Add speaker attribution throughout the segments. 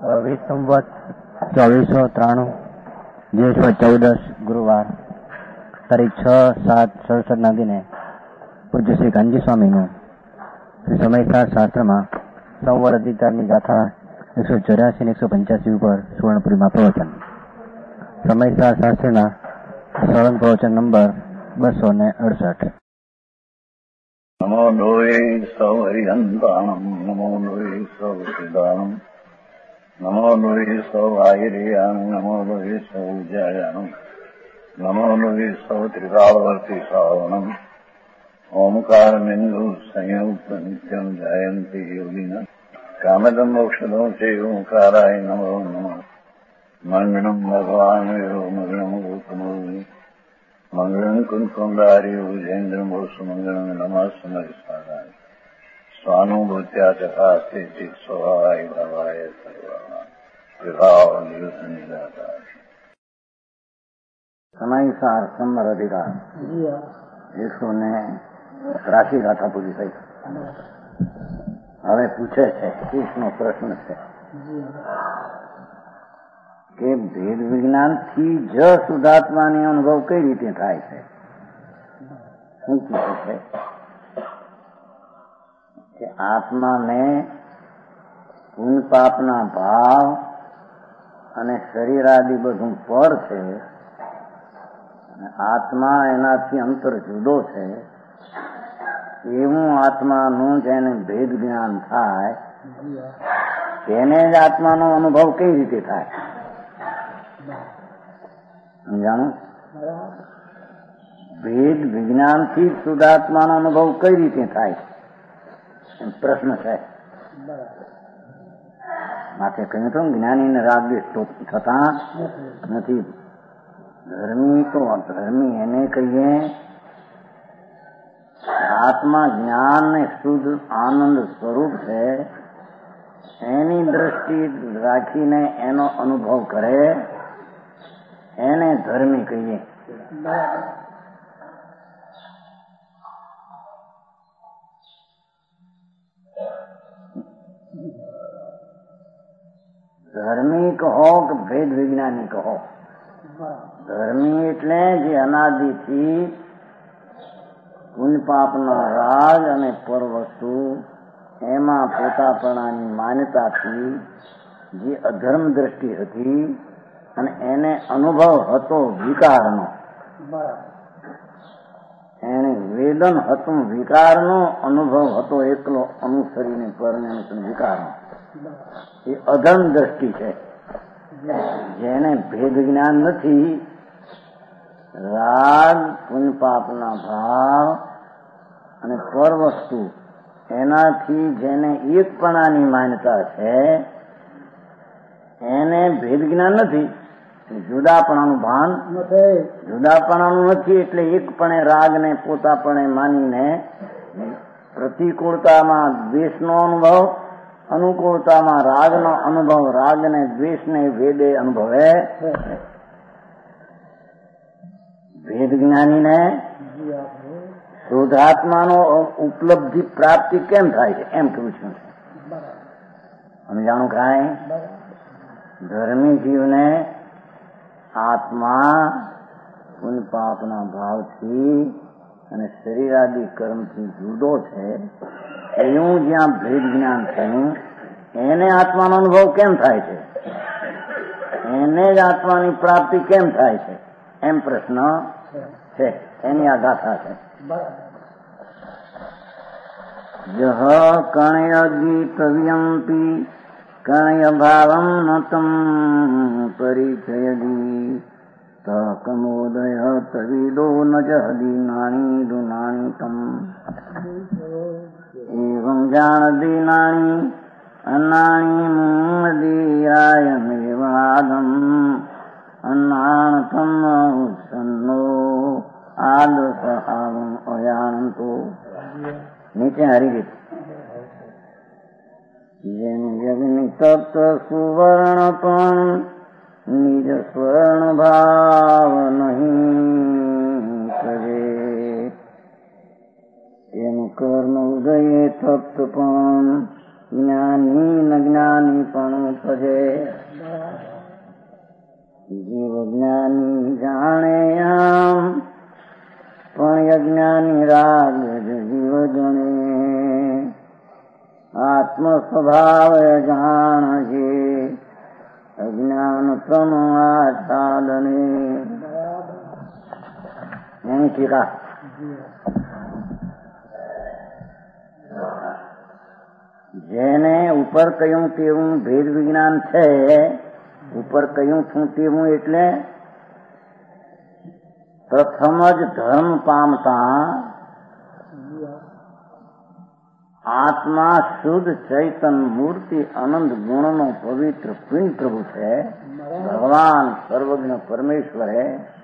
Speaker 1: વિસંવત 2493 જેઠ 14 ગુરુવાર તારીખ 6/7/67 દિને પૂજ્ય શ્રી કાનજી સ્વામીનું શ્રી સમયસાર શાસ્ત્રમાં સંવર અધિકારની ગાથા 184 અને 185 ઉપર સુવર્ણપુરીમાં પ્રવચન. સમયસાર શાસ્ત્રના સળંગ પ્રવચન નંબર 268.
Speaker 2: નમો લોહે સૌ હરિહંતાણમ, નમો લોહે સૌ સિદ્ધાણમ, નમો લોહે સૌ આયર્યાણ, નમો લોહે સૌ જયાણમ, નમો લોહે સૌ ત્રિકાળવર્તી શ્રાવણમ, ઓમકાર બિંદુ સંયુક્ત નિત્યમ જયંતી યોગિના કામદમ મોક્ષદો છે ઓંકારાય નમો નમઃ. મંગળમ ભગવાન મંગળમ ગૌતમો મંગળમ કુંકુંડાર્યો જૈન્દ્રમ મંગળમ નમઃ સમયસારાય સ્વાનુભૂત્યા ચકાસ્તે ચિત સ્વભાવાય ભાવાય સર્વા વિભાવ નિદાતા. સમયસાર સંવર અધિકાર 183 ગાથા પૂરી થઈ. હવે પૂછે છે, 30નો પ્રશ્ન છે કે ભેદ વિજ્ઞાનથી જ શુદ્ધાત્માની અનુભવ કઈ રીતે થાય છે? શું પૂછે છે કે આત્માને પુણ્ય પાપના ભાવ અને શરીર આદિ બધું પર છે, અને આત્મા એનાથી અંતર જુદો છે. એવું આત્માનું જેને ભેદ જ્ઞાન થાય તેને જ આત્માનો અનુભવ કઈ રીતે થાય? સમજાણું? ભેદ વિજ્ઞાનથી શુદ્ધાત્માનો અનુભવ કઈ રીતે થાય પ્રશ્ન છે. માટે કહ્યું તો જ્ઞાનીને રાગ થતા નથી. ધર્મી તો ધર્મી એને કહીએ આત્મા જ્ઞાન ને શુદ્ધ આનંદ સ્વરૂપ છે, એની દ્રષ્ટિ રાખીને એનો અનુભવ કરે એને ધર્મી કહીએ. ધર્મી કહો કે ભેદ વિજ્ઞાની કહો, ધર્મી એટલે જે અનાદિથી પુણ્ય પાપના રાગ અને પર વસ્તુ એમાં પોતાપણાની માન્યતાથી જે અધર્મ દ્રષ્ટિ હતી અને એને અનુભવ હતો વિકારનો, એને વેદન હતું વિકારનો અનુભવ હતો, એકલો અનુસરીને પરને વિકારનો, એ અધર્મ દ્રષ્ટિ છે. જેને ભેદ જ્ઞાન નથી, રાગ પુણ્ય પાપના ભાવ અને પર વસ્તુ એનાથી જેને એકપણાની માન્યતા છે એને ભેદ જ્ઞાન નથી. જુદાપણાનું ભાન જુદાપણાનું નથી, એટલે એકપણે રાગને પોતાપણે માનીને પ્રતિકૂળતામાં દ્વેષનો અનુભવ, અનુકૂળતામાં રાગનો અનુભવ, રાગને દ્વેષને ભેદે અનુભવે. ભેદ જ્ઞાનીને શુદ્ધાત્માનો ઉપલબ્ધિ પ્રાપ્તિ કેમ થાય છે એમ પૂછ્યું છે. સમજાણું કાંઈ? ધર્મી જીવને આત્મા પુણ્ય પાપના ભાવથી અને શરીરાદિ કર્મથી જુદો છે, એવું જ્યાં ભેદ જ્ઞાન થયું એને આત્માનો અનુભવ કેમ થાય છે, એને જ આત્માની પ્રાપ્તિ કેમ થાય છે એમ પ્રશ્ન છે. એની આ ગાથા છે. જહ કણય ગીતવ્યંપી કણય ભાવમ નતમ પરિચયદી તકમોદય તવિદો ન જહદીનાણી દુનાણીતમ એવં જાણદીનાણી અનાણી મુદીરાયમેવાદમ અનાણતમ ઉત્સન્નો આદસહાવમ અયાનતો. નીચે હરિગીત. જેમ યજ્ઞ તપ્ત સુવર્ણ પણ નિજ સ્વર્ણ ભાવ નહીં કરે, એનું કર્મ ઉદયે તપ્ત પણ જ્ઞાની ન જ્ઞાની પણ ભજે. જીવ જ્ઞાની જાણે આમ પણ અજ્ઞાની રાગ જીવ જણે. આત્મ સ્વભાવ જાણ છે અજ્ઞાન પ્રમાદને. એની ટીકા જેને ઉપર કહ્યું તેવું ભેદ વિજ્ઞાન છે. ઉપર કહ્યું છું તેવું એટલે પ્રથમ જ ધર્મ પામતા આત્મા શુદ્ધ ચૈતન મૂર્તિ આનંદ ગુણનો પવિત્ર પિંડ પ્રભુ છે. ભગવાન સર્વજ્ઞ પરમેશ્વરે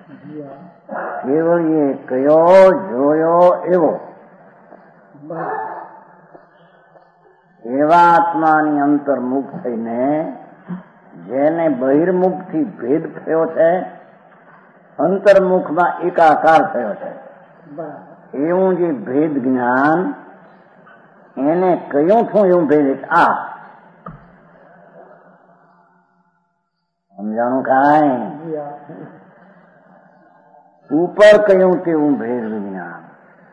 Speaker 2: કેવળ એ કયો જોયો એવો એવા આત્માની અંતર્મુખ થઈને જેને બહિર્મુખથી ભેદ થયો છે, અંતર્મુખમાં એકાકાર થયો છે, એવું જે ભેદ જ્ઞાન એને કયું છું એવું ભેદ. આ સમજાણું કાંઈ? ઉપર કયું તેવું ભેદ વિજ્ઞાન.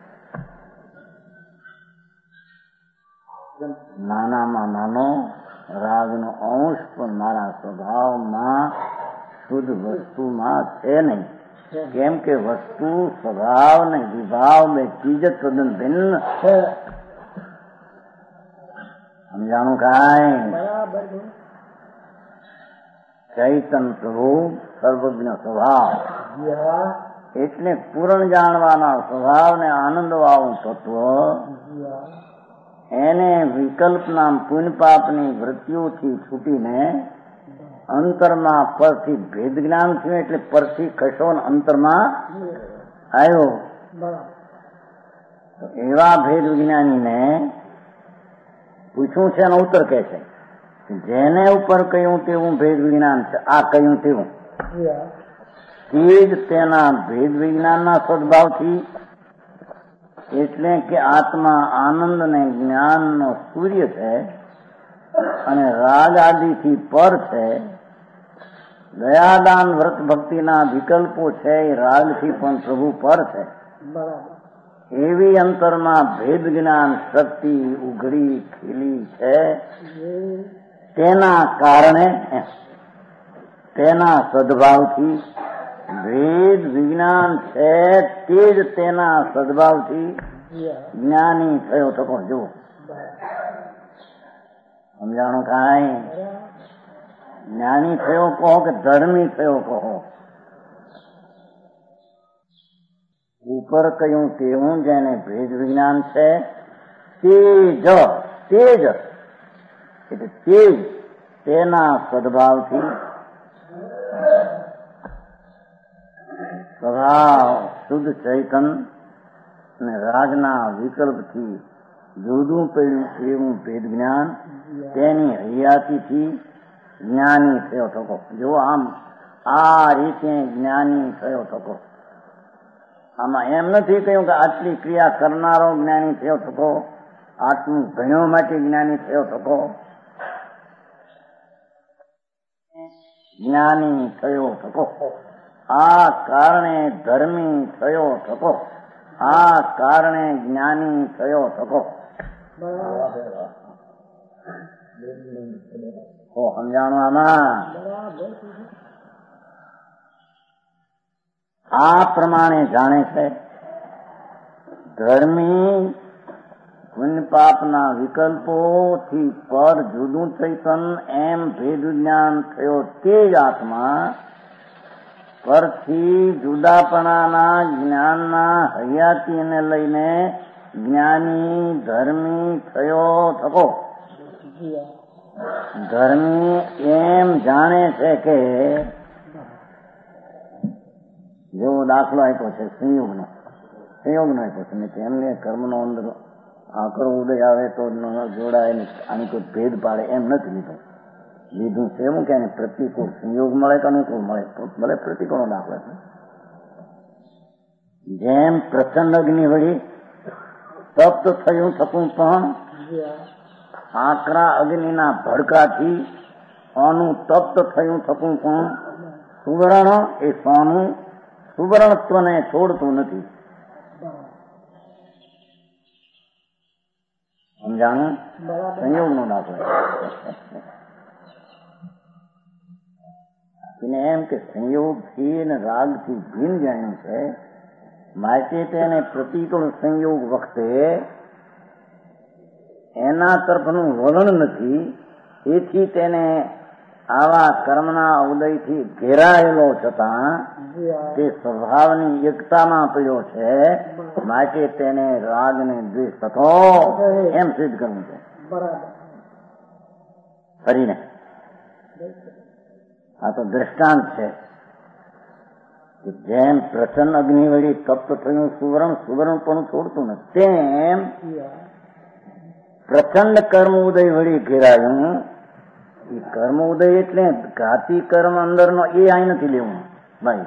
Speaker 2: નાનામાં નાનો રાગનો અંશ પણ મારા સ્વભાવમાં શુદ્ધ વસ્તુમાં છે નહીં. કેમ કે વસ્તુ સ્વભાવ ને વિભાવ બે ચીજ તદ્દન ભિન્ન છે. સમજાણું કાંઈ? ચૈતન પ્રભુ સર્વજ્ઞ સ્વભાવ એટલે પૂર્ણ જાણવાના સ્વભાવ ને આનંદ વાળું તત્વ એને વિકલ્પના પુણ્ય પાપની વૃત્તિઓથી છૂટીને અંતરમાં પરથી ભેદ જ્ઞાન થયું. એટલે પરથી ખસો ને અંતરમાં આવ્યો. તો એવા ભેદ વિજ્ઞાનીને પૂછ્યું છે અને ઉત્તર કહે છે જેને ઉપર કહ્યું તેવું ભેદ વિજ્ઞાન છે. આ કહ્યું તેવું તે જ તેના ભેદ વિજ્ઞાનના સદભાવથી એટલે કે આત્મા આનંદ ને જ્ઞાનનો સૂર્ય છે અને રાગ આદિથી પર છે. દયાદાન વ્રત ભક્તિના વિકલ્પો છે એ રાગથી પણ પ્રભુ પર છે. એવી અંતરમાં ભેદ જ્ઞાન શક્તિ ઉઘડી ખીલી છે. તેના કારણે તેના સદભાવથી ભેદ વિજ્ઞાન છે. તે જ તેના સદભાવથી જ્ઞાની થયો થકો. જુઓ સમજાણું કાંઈ? જ્ઞાની થયો કહો કે ધર્મી થયો કહો. ઉપર કહ્યું તેવું જેને ભેદ વિજ્ઞાન છે તેજ એટલે તેજ તેના સદભાવથી સ્વભાવ શુદ્ધ ચૈતન અને રાજના વિકલ્પથી જુદું પડ્યું એવું ભેદ જ્ઞાન તેની હૈયાતીથી જ્ઞાની થયો થકો. જો આમ આ રીતે જ્ઞાની થયો થકો. આમાં એમ નથી કહ્યું કે આટલી ક્રિયા કરનારો જ્ઞાની થયો થકો, આટલું ભણ્યો માટે જ્ઞાની થયો થકો. જ્ઞાની થયો થકો. આ કારણે ધર્મી થયો થકો. આ કારણે જ્ઞાની થયો થકો. સમજાણું આમાં? આ પ્રમાણે જાણે છે ધર્મી પુણ્ય પાપના વિકલ્પોથી પર જુદું ચૈતન એમ ભેદ જ્ઞાન થયો. તે જ આત્મા પરથી જુદાપણાના જ્ઞાનના હયાતીને લઈને જ્ઞાની ધર્મી થયો થકો. ધર્મી એમ જાણે છે કે જેવો દાખલો આપ્યો છે સંયોગનો આપ્યો છે ને તેમને કર્મનો અંદર આકરો ઉદય આવે તો જોડાય ને આની કોઈ ભેદ પાડે એમ નથી લીધું છે. એવું કે પ્રતિકૂળ સંયોગ મળે કે અનુકૂળ મળે તો ભલે પ્રતિકૂળનો દાખલો છે. જેમ પ્રચંડ અગ્નિ વળી તપ્ત થયું થતું પણ આકરા અગ્નિના ભડકાથી સોનું તપ્ત થયું થકું પણ સુવર્ણ એ સોનું સુવર્ણત્વને છોડતું નથી. સમજાણું? સંયોગનો દાખલો એમ કે સંયોગથી અને રાગથી ભિન્ન જાણ્યું છે, માટે તેને પ્રતિકૂળ સંયોગ વખતે એના તરફનું વલણ નથી. તેથી તેને આવા કર્મના ઉદયથી ઘેરાયેલો છતાં તે સ્વભાવની એકતામાં પડ્યો છે, માટે તેને રાગ ને દ્વેષ થતો એમ સિદ્ધ કરવું છે. ફરીને આ તો દ્રષ્ટાંત છે કે જેમ પ્રસન્ન અગ્નિ વળી તપ્ત થયું સુવર્ણ સુવર્ણ પણ છોડતું નથી, તેમ પ્રચંડ કર્મ ઉદય વળી ઘેરાયું. એ કર્મ ઉદય એટલે ઘાતી કર્મ અંદરનો એ આ નથી લેવું ભાઈ,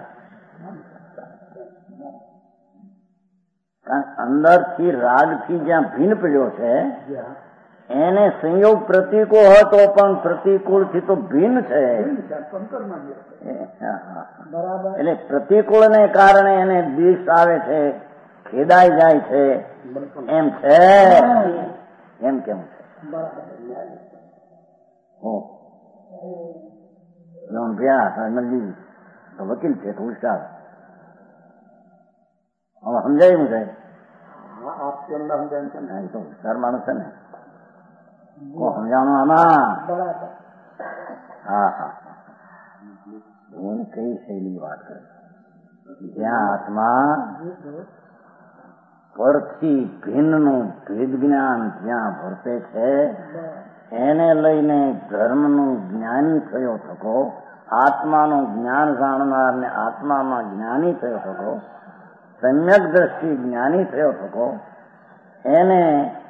Speaker 2: કારણ અંદરથી રાગથી જ્યાં ભિન્ન પડ્યો છે એને સંયોગ પ્રતિકૂળ હોય તો પણ પ્રતિકૂળથી તો ભિન્ન છે. એટલે પ્રતિકૂળને કારણે એને દ્વેષ આવે છે, ખેદાઈ જાય છે, એમ છે. એમ કેમ છે? વકીલ છે તો ઉસ્તાદ હવે સમજાયું સાહેબ? તો ઉસ્તાર માણસ છે ને, સમજાણું આમાં? હા હા, હું કઈ શૈલી વાત કરું, જ્યાં આત્મા પરથી ભિન્નનું ભેદ જ્ઞાન જ્યાં વર્તે છે એને લઈને ધર્મનું જ્ઞાની થયો થકો, આત્માનું જ્ઞાન જાણનાર ને આત્મામાં જ્ઞાની થયો થકો, સમ્યક દ્રષ્ટિ જ્ઞાની થયો થકો, એને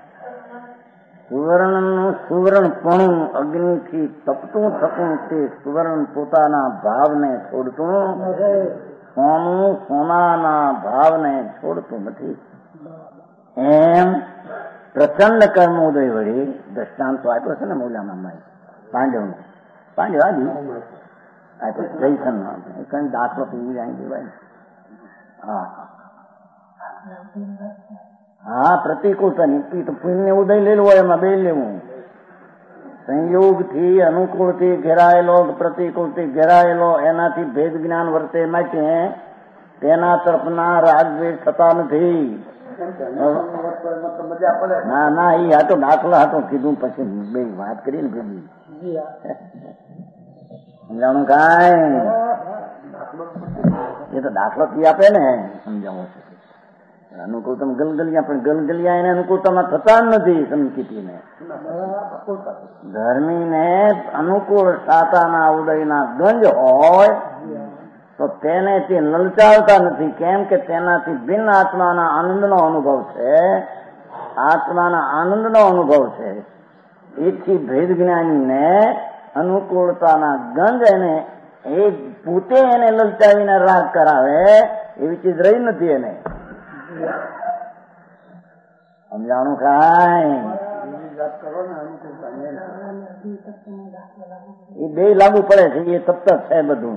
Speaker 2: સુવર્ણનું સુવર્ણપણું અગ્નિથી તપતું થતું તે સુવર્ણ પોતાના ભાવને છોડતું, સોનું સોનાના ભાવને છોડતું નથી. એમ પ્રચંડ કર્મ ઉદય વળી દ્રષ્ટાંત આપ્યો છે ને મૂલ્યામાં પાંડવનો, પાંડવ આદિ આપ્યો જયસન કઈ દાખલો પીવી જાય દેવાય. હા હા, પ્રતિકૂળતાની તો પુણ્ય ઉદય લેવું હોય એમાં બે લેવું. સંયોગથી અનુકૂળથી ઘેરાયેલો પ્રતિકૂળથી ઘેરાયેલો એનાથી ભેદ જ્ઞાન વર્તે માટે તેના તરફના રાગ દ્વેષ થતા નથી. ના ના, એ આ તો દાખલો હતો કીધું, પછી બે વાત કરી ને ભેગી સમજાણું કાંઈ? એ તો દાખલો થી આપે ને સમજાવું છે. અનુકૂળતા ગલગલિયા, પણ ગલગલિયા એને અનુકૂળતામાં થતા નથી. સમકીતીને ધર્મીને અનુકૂળ સાતાના ઉદયના ગંજ હોય તો તેને તે લલચાવતા નથી. કેમ કે તેનાથી ભિન્ન આત્માના આનંદનો અનુભવ છે, આત્માના આનંદનો અનુભવ છે. એથી ભેદ જ્ઞાનીને અનુકૂળતાના ગંજ એને એ પોતે એને લલચાવીને રાગ કરાવે એવી ચીજ રહી નથી એને. સમજાણું કાંઈ? એ બે લાગુ પડે છે, એ તપ છે બધું.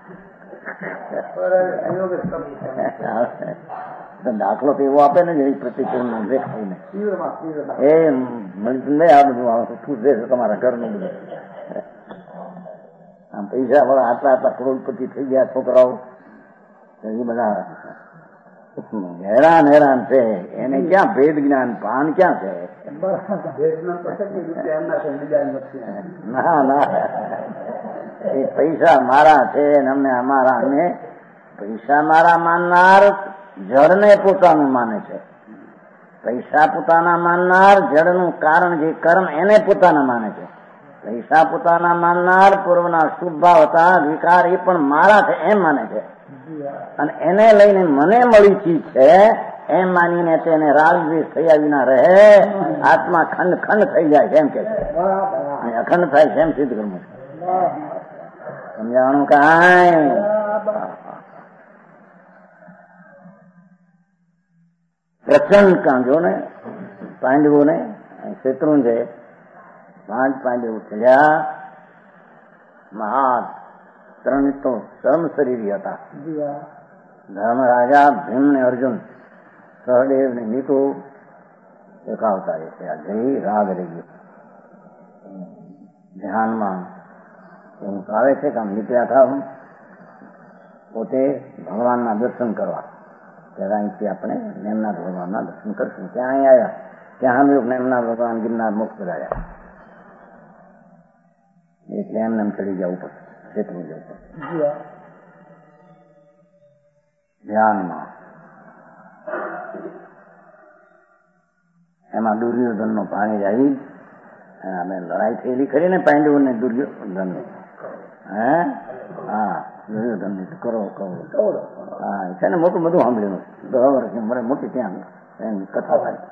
Speaker 2: દાખલો તો એવો આપે ને જે પ્રતિકૂળ નો દેખાય એ નહીં. આ બધું પૂછે છે તમારા ઘરનું બધું. આમ પૈસા વાળા આટલા આટલા કરોડપતિ થઈ ગયા છોકરાઓ, એ બધા હેરાન હેરાન છે. એને ક્યાં ભેદ જ્ઞાન, ભાન ક્યાં છે? ના ના, એ પૈસા મારા છે ને અમને અમારા, અને પૈસા મારા માનનાર જળને પોતાનું માને છે. પૈસા પોતાના માનનાર જળનું કારણ જે કર્મ એને પોતાના માને છે. પૈસા પોતાના માનનાર પૂર્વના શુભ ભાવ હતા વિકાર એ પણ મારા છે એમ માને છે. અને એને લઈને મને મળી ચીજ છે એમ માનીને તેને રાગ દ્વેષ થયા વિના રહે, આત્મા ખંડ ખંડ થઈ જાય છે એમ કે છે, અખંડ થાય છે એમ સિદ્ધ કરવું છે. સમજાણું કાંઈ? પ્રચંડ કાંજો ને પાંડવોને શેત્રુંજય પાંચ પાંડવો ચડ્યા. મહા ત્રણ તો શ્રમ શરીરી હતા. ધર્મરાજા, ભીમ ને અર્જુન, સહદેવ ને નીકુ દેખાવતા છે. આ જઈ રાગ રહી ગયો. ધ્યાનમાં એવું આવે છે કે આમ નીકળ્યા હતા પોતે ભગવાનના દર્શન કરવા. ત્યારે અહીંથી આપણે નેમનાથ ભગવાનના દર્શન કરશું. ત્યાં અહીં આવ્યા, ત્યાં સાંભળ્યું નેમનાથ ભગવાન ગિરનાર મોક્ષ કરાયા. એટલે એમને એમ ચડી ગયા ઉપર, ખેતરું જશે ધ્યાનમાં. એમાં દુર્યોધન નો પાણી આવી. અમે લડાઈ થયેલી ખરી ને પાંડવો ને દુર્યોધન. હે હા, દુર્યોધન ની કરો કવડો. હા છે ને, મોટું બધું સાંભળ્યું. 10 વર્ષની ઉંમરે મોટી ત્યાં એની કથા થાય.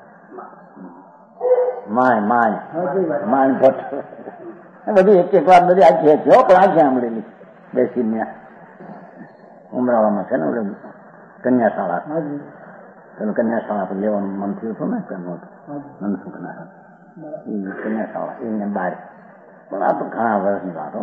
Speaker 2: માય ભટ્ટ બધી એક વાર બધી આખી હતી હો, પણ આખી સાંભળેલી બેસીને ઉમરાવામાં છે ને કન્યાશાળા. પેલું કન્યાશાળા પર લેવાનું મન થયું હતું ને તેમનું મનસુખના એ કન્યાશાળા એને બાર. પણ આ તો ઘણા વર્ષની વાતો,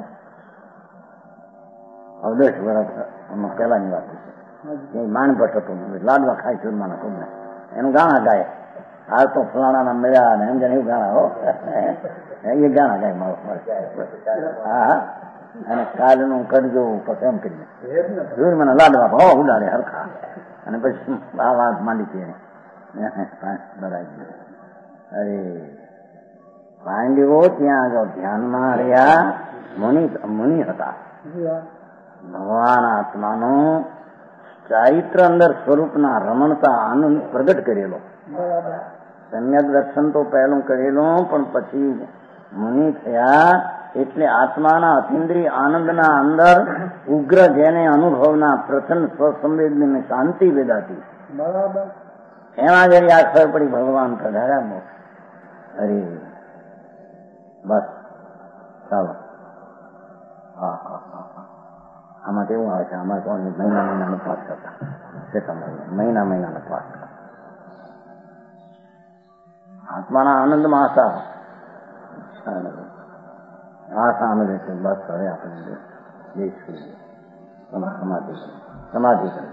Speaker 2: હવે 10 વર્ષ પહેલાની વાત છે. માણભટ્ટ હતું, લાડવા ખાય ચૂરમાના કોઈને એનું ગાણા ગાય. હાલ તો ફલાણા મળ્યા ને એમ જાણે એવું ગાણા હો, એ ગાણા ગાય મારો. હા, અને કાલનું કરજો પછી એમ કરીને મને લાડવા હો ઉડાડે હરખા. અને પછી આ વાત માંડી હતી બરાબર. અરે પાંડવો ત્યાં આગળ ધ્યાનમાં રહ્યા. મુનિ હતા. ભગવાન આત્માનું ચારિત્ર અંદર સ્વરૂપના રમણતા આનંદ પ્રગટ કરેલો. સમ્યક દર્શન તો પહેલું કરેલું, પણ પછી મુનિ થયા એટલે આત્માના અતિન્દ્રિય આનંદના અંદર ઉગ્ર જેને અનુભવના પ્રથમ સ્વસંવેદની શાંતિ વેદાતી. બરાબર. એમાં જરી આ ખબર પડી ભગવાન પધાર્યા મોક્ષ. અરે બસ ચાલો. હા હા હા, આમાં કેવું આવે છે, અમારે તો મહિનાનો પાસ કરતા છે. મહિનાનો પાસ કરતા આત્માના આનંદમાં આશા આનંદ છે. બસ હવે આપણે સમાધિ કરી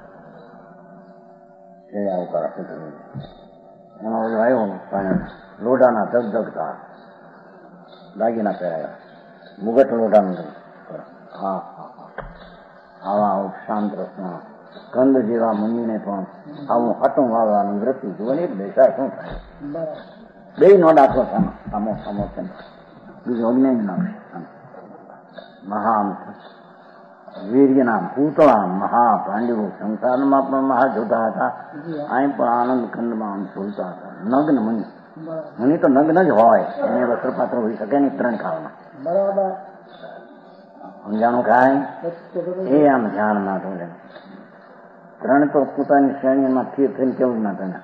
Speaker 2: આવું કરાશે. એમાં બધું આવ્યું પણ લોઢાના ધગધગતા દાગીના પહેરાયા, મુગટ લોઢાનું. હા હા, આવા શાંત રસના કંદ જેવા મુનિને પણ આવું હટું વાળવાનું વૃત્તિ જોવાની બેસા શું થાય. બે નો દાખલો સામો છે. બીજું અજ્ઞાન નામ મહા વીર્યના પૂતળા મહા પાંડવો સંસારમાં પણ મહા જોતા હતા. અહીં પણ આનંદ ખંડમાં ઝૂલતા હતા. નગ્ન મુનિ તો નગ્ન જ હોય, એને વસ્ત્રપાત્ર હોઈ શકે નહીં 3 કાળમાં. બરાબર. સમજાણું કાંઈ? એ આમ ધ્યાન ના થયું. 3 તો પોતાની શ્રેણીમાં સ્થિર થઈને કેવું ના થયા.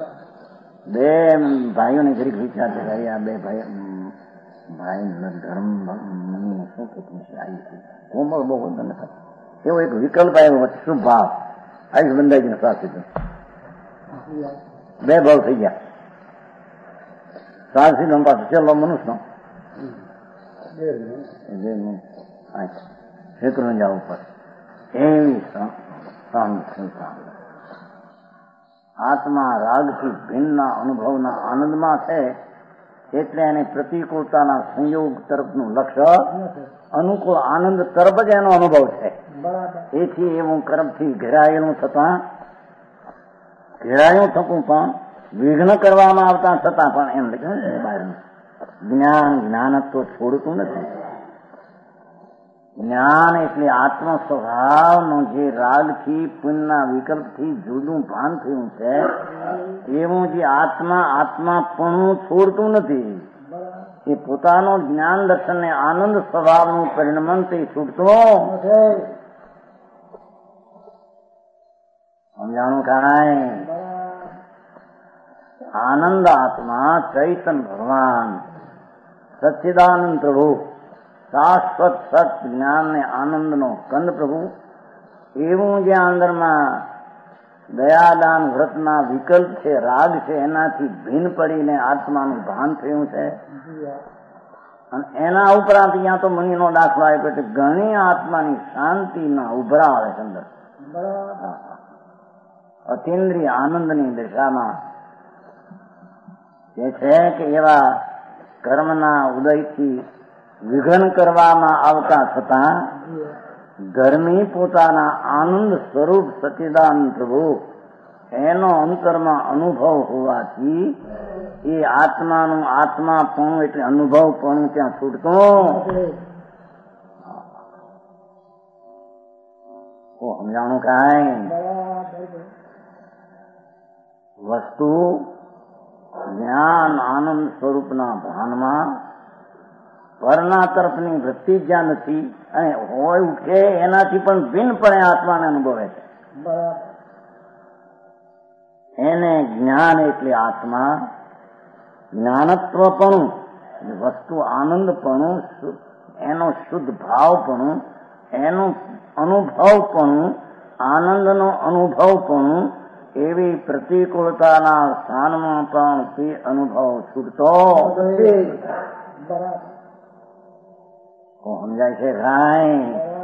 Speaker 2: 2 ભાઈઓને જરીક વિચાર છે. આ 2 ભાઈ ધર્મ શું કહેતું છે, કોમળ બહુ બંધન હતા. એવો એક વિકલ્પ આવ્યો, શું ભાવ આયુષ બંધાઈને સાચી 2 ભાવ થઈ ગયા. સાહસી નો પાછો છેલ્લો મનુષ્યનો ક્ષેત્ર જવું પડે એવી આત્મા રાગથી ભિન્નના અનુભવના આનંદમાં છે. એટલે એને પ્રતિકૂળતાના સંયોગ તરફનું લક્ષ્ય અનુકૂળ આનંદ તરફ જ એનો અનુભવ છે. એથી એવું કર્મથી ઘેરાયેલું થતું પણ વિઘ્ન કરવામાં આવતા છતાં પણ એમ જ્ઞાન તો છોડતું નથી. જ્ઞાન એટલે આત્મ સ્વભાવનો જે રાગથી પુણ્યના વિકલ્પથી જુદું ભાન થયું છે, એવું જે આત્માપણું છોડતું નથી. એ પોતાનો જ્ઞાન દર્શન ને આનંદ સ્વભાવનું પરિણમન તે છૂટતું સમજાણું કાંઈ. આનંદ આત્મા ચૈતન ભગવાન સચ્ચિદાનંદ પ્રભુ શાશ્વત સત જ્ઞાન ને આનંદ નો કંદ પ્રભુ, એવું જ્યાં અંદરમાં દયાદાન વ્રતના વિકલ્પ છે, રાગ છે, એનાથી ભિન્ન પડીને આત્માનું ભાન થયું છે. અને એના ઉપરાંત ત્યાં તો મનીનો દાખલો આપ્યો કે ઘણી આત્માની શાંતિના ઉભરા આવે અંદર, અતિન્દ્રિય આનંદની દિશામાં જે છે કે એવા કર્મના ઉદયથી વિઘન કરવામાં આવતા છતાં ધર્મી પોતાના આનંદ સ્વરૂપ સચ્ચિદાનંદ પ્રભુ એનો અંતરમાં અનુભવ હોવાથી એ આત્માનું આત્માપણું એટલે અનુભવપણું ત્યાં છૂટતો સમજાણું કાંઈ વસ્તુ જ્ઞાન આનંદ સ્વરૂપના ભાનમાં પરના તરફની વૃત્તિ જ્યાં નથી અને હોય ઉઠે એનાથી પણ ભિન્નપણે આત્માને અનુભવે છે. એને જ્ઞાન એટલે આત્મા, જ્ઞાનત્વપણું વસ્તુ આનંદપણું, એનો શુદ્ધ ભાવપણું, એનું અનુભવપણું, આનંદનો અનુભવપણું, એવી પ્રતિકૂળતાના સ્થાનમાં પણ તે અનુભવ છૂટતો સમજાય છે ભાઈ.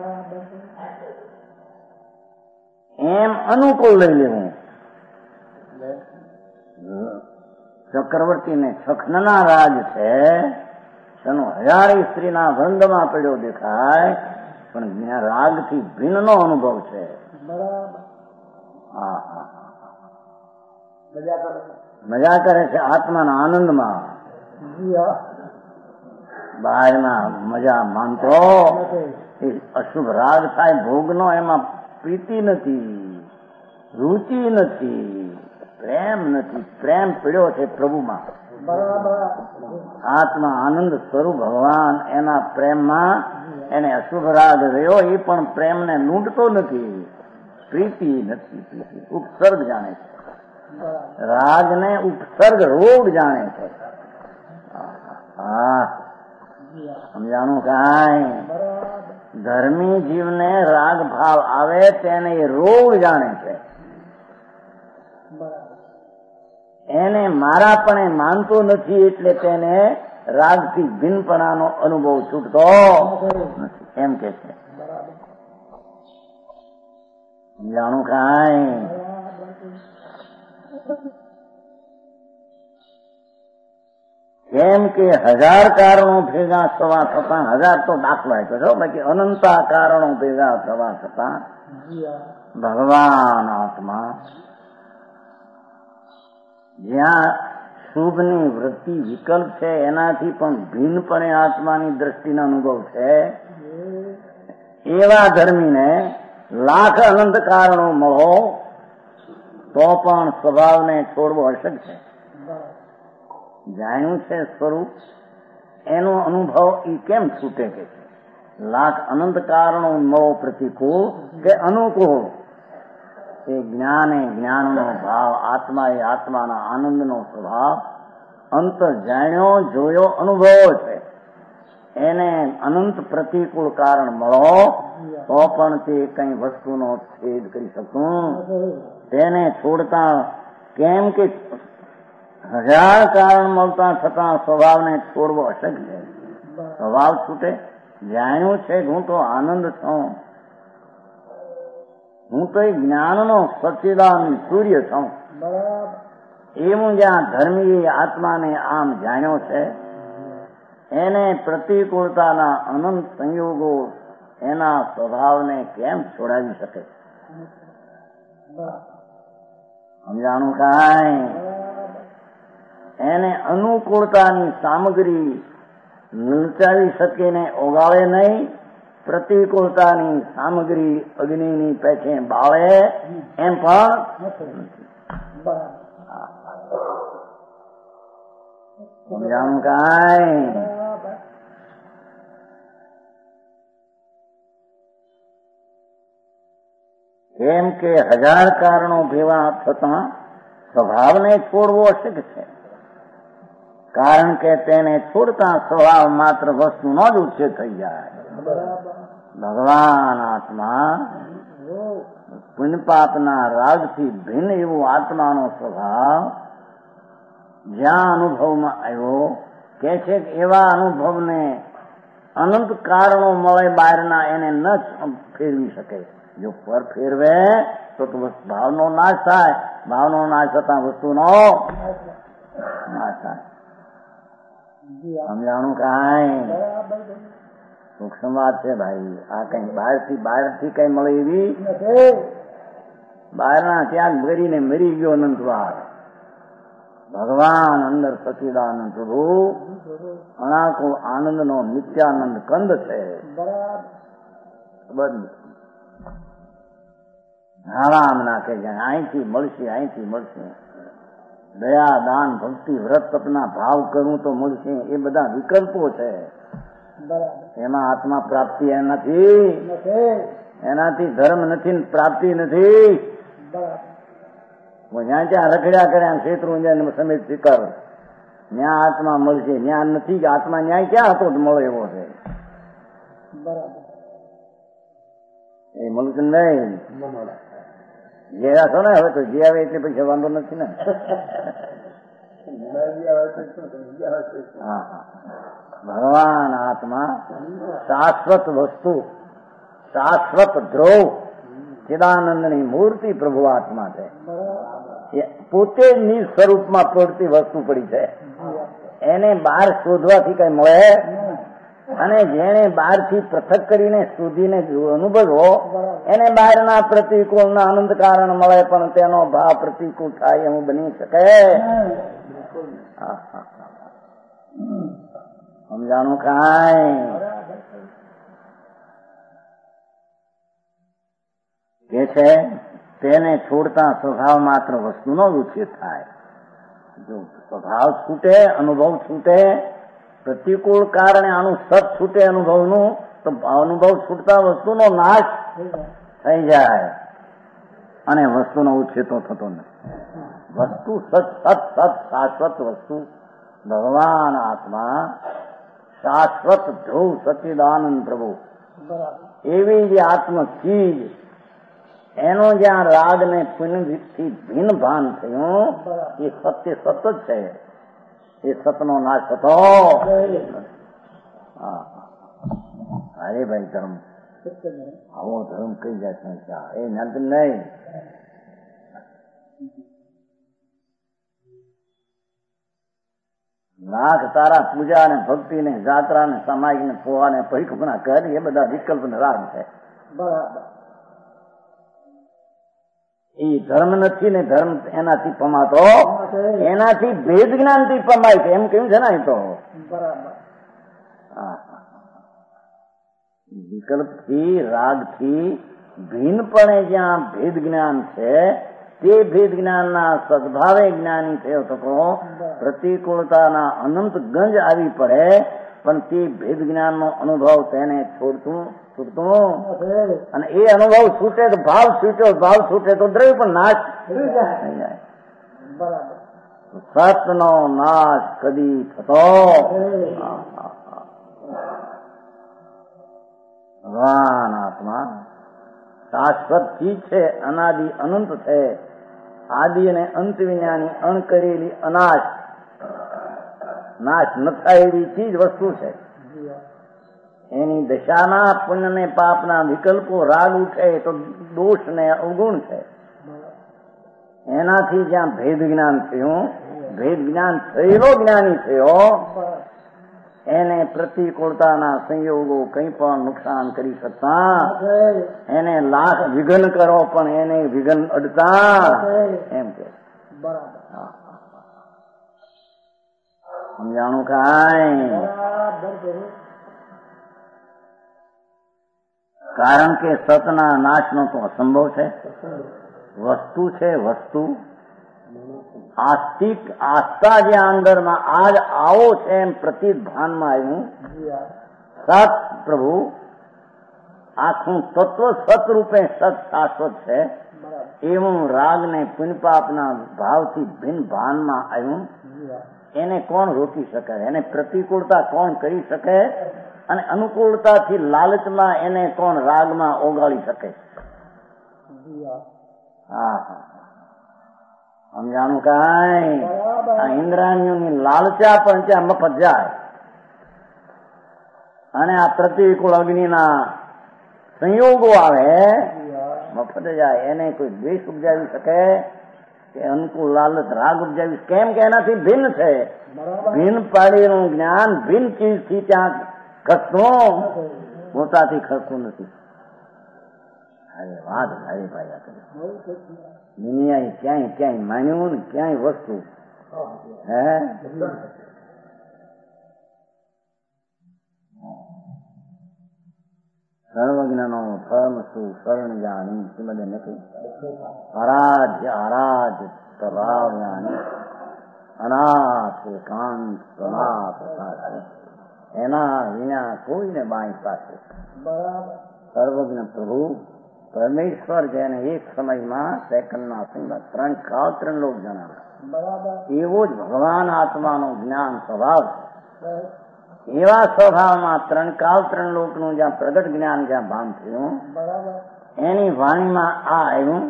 Speaker 2: એમ અનુકૂળ લઈ લેવું. ચક્રવર્તીને છખનના રાજ છે, તેનો હજારી સ્ત્રીના વૃંદમાં પડ્યો દેખાય, પણ રાગથી ભિન્નનો અનુભવ છે. મજા કરે છે આત્માના આનંદમાં, બહારના મજા માનતો એ અશુભ રાગ થાય ભોગનો, એમાં પ્રીતિ નથી, રુચિ નથી, પ્રેમ નથી. પ્રેમ પીડ્યો છે પ્રભુમાં. આત્મા આનંદ સ્વરૂપ ભગવાન એના પ્રેમમાં એને અશુભ રાગ રહ્યો, એ પણ પ્રેમને લૂંટતો નથી, પ્રીતિ નથી. ઉપસર્ગ જાણે છે રાગને, ઉપસર્ગ રોગ જાણે છે. સમજાણું કાંઈ? ધર્મી જીવને રાગ ભાવ આવે તેને એ રોગ જાણે છે. એને મારાપણે માનતો નથી એટલે તેને રાગથી ભિન્નપણાનો અનુભવ છૂટતો નથી, એમ કે છે. જાણું કાંઈ? કેમ કે 1000 કારણો ભેગા થવા છતાં, 1000 તો દાખલો આપ્યો છો, બાકી અનંતા કારણો ભેગા થવા છતાં ભગવાન આત્મા જ્યાં શુભની વૃત્તિ વિકલ્પ છે એનાથી પણ ભિન્નપણે આત્માની દ્રષ્ટિનો અનુભવ છે, એવા ધર્મીને લાખ અનંત કારણો મળો તો પણ સ્વભાવને છોડવો અશક્ય છે. જાણ્યું છે સ્વરૂપ, એનો અનુભવ એ કેમ છૂટે કે છે? લાખ અનંત કારણો મળો પ્રતિકૂળ કે અનુકૂળ, એ જ્ઞાને જ્ઞાનનો ભાવ, આત્મા એ આત્માના આનંદનો સ્વભાવ અંતર જાણ્યો, જોયો, અનુભવો છે. એને અનંત પ્રતિકૂળ કારણ મળો તો પણ તે કઈ વસ્તુનો છેદ કરી શકતું તેને છોડતા કેમ કે 1000 કારણ મળતા છતાં સ્વભાવને છોડવો અશક્ય છે. સ્વભાવ છૂટે. જાણ્યું છે હું તો આનંદ છું, હું તો એ જ્ઞાનનો સચ્ચિદાનંદ સૂર્ય છું. એવું જ્યાં ધર્મી આત્માને આમ જાણ્યો છે, એને પ્રતિકૂળતાના અનંત સંયોગો એના સ્વભાવને કેમ છોડાવી શકે? સમજાણું કાંઈ? એને અનુકૂળતાની સામગ્રી લલચાવી શકે ને ઓગાળે નહીં, પ્રતિકૂળતાની સામગ્રી અગ્નિની પેઠે બાળે એમ પણ સમજાણું કાંઈ? કેમ કે 1000 કારણો ભેગા થતા સ્વભાવને છોડવો અશક્ય છે. કારણ કે તેને છોડતા સ્વભાવ માત્ર વસ્તુનો જ ઉચ્છેદ થઈ જાય. ભગવાન આત્મા પુણ્ય પાપના રાગથી ભિન્ન એવું આત્માનો સ્વભાવ જ્યાં અનુભવમાં આવ્યો કે છે કે એવા અનુભવને અનંત કારણો મળે બહારના એને ન ફેરવી શકે. જો પર ફેરવે તો ભાવનો નાશ થાય, ભાવનો નાશ થતા વસ્તુનો નાશ થાય. સમજાણું કાંઈ સૂક્ષ્મ વાત છે ભાઈ. આ કઈ બહારથી કઈ મળે એવી બહારના ત્યાગ કરીને મરી ગયો અનંતવાર. ભગવાન અંદર સચિદાનંદ પ્રભુ અણાકો આનંદનો નિત્યાનંદ કંદ છે. આરામ નાખે જાય અહીંથી મળશે. દયા દાન ભક્તિ વ્રત તપના ભાવ કરવું તો મળશે. એ બધા વિકલ્પો છે. એમાં આત્મા પ્રાપ્તિ એનાથી ધર્મ નથી, પ્રાપ્તિ નથી. જ્યાં ત્યાં રખડ્યા કર્યા ક્ષેત્રો સમેત સ્વીકાર ત્યાં આત્મા મળશે. ત્યાં નથી કે આત્મા ન્યાય ક્યાં હતો મળે એવો છે. એ મળશે નહીં. જેવા છો ને હવે તો જે આવે એટલે પછી વાંધો નથી ને. ભગવાન આત્મા શાશ્વત વસ્તુ, શાશ્વત ધ્રુવ ચિદાનંદની મૂર્તિ પ્રભુ આત્મા છે. પોતે જ નિજ સ્વરૂપમાં પ્રવૃત્તિ વસ્તુ પડી છે. એને બહાર શોધવાથી કઈ મળે, અને જેને બહારથી પૃથક કરીને શોધીને અનુભવો એને બહારના પ્રતિકૂળના આનંદ કારણ મળે, પણ તેનો ભાવ પ્રતિકૂળ થાય એવું બની શકે. સમજાણું કાંઈ કે છે તેને છોડતા સ્વભાવ માત્ર વસ્તુનો ઉછેર થાય. જો સ્વભાવ છૂટે, અનુભવ છૂટે, પ્રતિકૂળ કારણે આનું સત છૂટે અનુભવનું, તો અનુભવ છૂટતા વસ્તુનો નાશ થઈ જાય અને વસ્તુનો ઉછેર તો થતો નથી. વસ્તુ સત શાશ્વત વસ્તુ ભગવાન આત્મા શાશ્વત ધ્રુવ સચિદાનંદ પ્રભુ એવી જે આત્મ ચીજ એનો જ્યાં રાગ ને પુણ્યથી ભિન્ન ભાન થયું એ સત્ય સત જ છે. એ સતનો નાશ થતો. અરે ભાઈ ધર્મ આવો ધર્મ કઈ જાય સંસ્થા એ નંદ નહીં. લાખ તારા પૂજા ને ભક્તિ ને જાત્રા ને સમાજ ને પોવા ને પરિકલ્પના કરી એ બધા વિકલ્પ ને રાગ છે. એ ધર્મ નથી ને ધર્મ એનાથી પમાતો, એનાથી ભેદ જ્ઞાન થી પમાય છે એમ કેવું છે ને. તો વિકલ્પ થી રાગ થી ભિન્નપણે જ્યાં ભેદ જ્ઞાન છે તે ભેદ જ્ઞાનના સદભાવે જ્ઞાની થયો તો પ્રતિકૂળતાના અનંત ગંજ આવી પડે, પણ તે ભેદ જ્ઞાનનો અનુભવ તેને છોડતું અને એ અનુભવ છૂટે તો ભાવ છૂટ્યો, ભાવ છૂટે તો દ્રવ્ય પણ નાશ થઈ જાય. સતનો નાશ કદી થતો. ભગવાન આત્મા શાશ્વત ચીજ છે, અનાદિ અનંત છે. આદિ અને અંત વિનાની અણકરેલી અનાશ નાશ ન થાય એવી ચીજ વસ્તુ છે. એની દશાના પુણ્ય ને પાપના વિકલ્પો રાગ ઉઠે તો દોષ ને અવગુણ છે. એનાથી જ્યાં ભેદ જ્ઞાન થયું, ભેદ જ્ઞાન થયેલો જ્ઞાની થયો, એને પ્રતિકૂળતાના સંયોગો કંઈ પણ નુકસાન કરી શકતા, એને લાખ વિઘન કરો પણ એને વિઘન અડતા એમ કે. સમજાણું કાંઈ? કારણ કે સતના નાશનો તો અસંભવ છે. વસ્તુ છે, વસ્તુ આસ્તિક આસ્થા જ્યાં અંદરમાં આજ આવો છે એમ પ્રતીત ભાનમાં આવ્યું. સત પ્રભુ આખું તત્વ સતરૂપે સત શાશ્વત છે એવું રાગ ને પુણ્યપાપના ભાવથી ભિન્ન ભાનમાં આવ્યું. એને કોણ રોકી શકે? એને પ્રતિકૂળતા કોણ કરી શકે? અને અનુકૂળતાથી લાલચમાં એને કોણ રાગમાં ઓગાળી શકે? સમજાણું કાંઈ? આ ઇન્દ્રાણીઓની લાલચા પણ ત્યાં મફત જાય, અને આ પ્રતિકૂળ અગ્નિના સંયોગો આવે મફત જાય. એને કોઈ દ્વેષ ઉપજાવી શકે કે અનુકૂળ લાલચ રાગ ઉપજાવી? કેમ કે એનાથી ભિન્ન છે. ભિન્ન પાડીનું જ્ઞાન ભિન્ન ચીજથી ત્યાં ખસતું, પોતાથી ખસતું નથી. અરે વાત ભાઈ ભાઈ દુનિયા ક્યાંય ક્યાંય માન્યું ને ક્યાંય વસ્તુ હે સર્વજ્ઞનો ફર્મ શું શરણ જાણી શ્રીમદે નથી. આરાધ્ય આરાધ્ય સ્વભાવની અનાથ એકાંત સમાપ એના વિના કોઈને બાઈ પાસે સર્વજ્ઞ પ્રભુ પરમેશ્વર જેને એક સમયમાં સેકન્ડના સિંગલ 3 કાળ 3 લોક જણાવે એવો જ ભગવાન આત્માનું જ્ઞાન સ્વભાવ છે. એવા સ્વભાવમાં 3 કાળ 3 લોકનું જ્યાં પ્રગટ જ્ઞાન જ્યાં ભાન થયું એની વાણીમાં આ આવ્યું,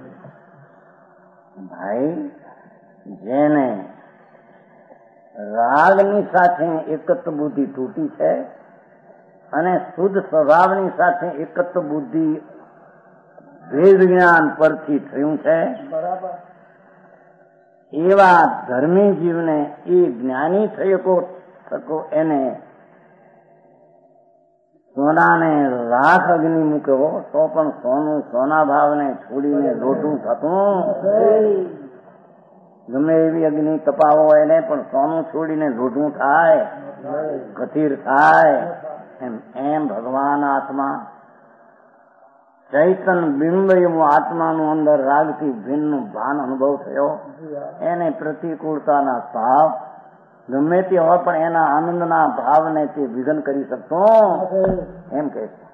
Speaker 2: ભાઈ જેને રાગની સાથે એકત્વ બુદ્ધિ તૂટી છે અને શુદ્ધ સ્વભાવની સાથે એકત્વ બુદ્ધિ ભેદ જ્ઞાન પરથી થયું છે, એવા ધર્મી જીવને એ જ્ઞાની થઈ શકો એને સોનાને લાખ અગ્નિ મૂક્યો તો પણ સોનું સોના ભાવને છોડીને લોઢું થતું. ગમે એવી અગ્નિ તપાવો એને પણ સોનું છોડીને લોઢું થાય, કથિર થાય. એમ ભગવાન આત્મા ચૈતન બિંબ એવું આત્માનું અંદર રાગથી ભિન્ન ભાન અનુભવ થયો. એને પ્રતિકૂળતાના ભાવ ગમે તે હોય પણ એના આનંદના ભાવને તે વિઘન કરી શકતો એમ કે છે.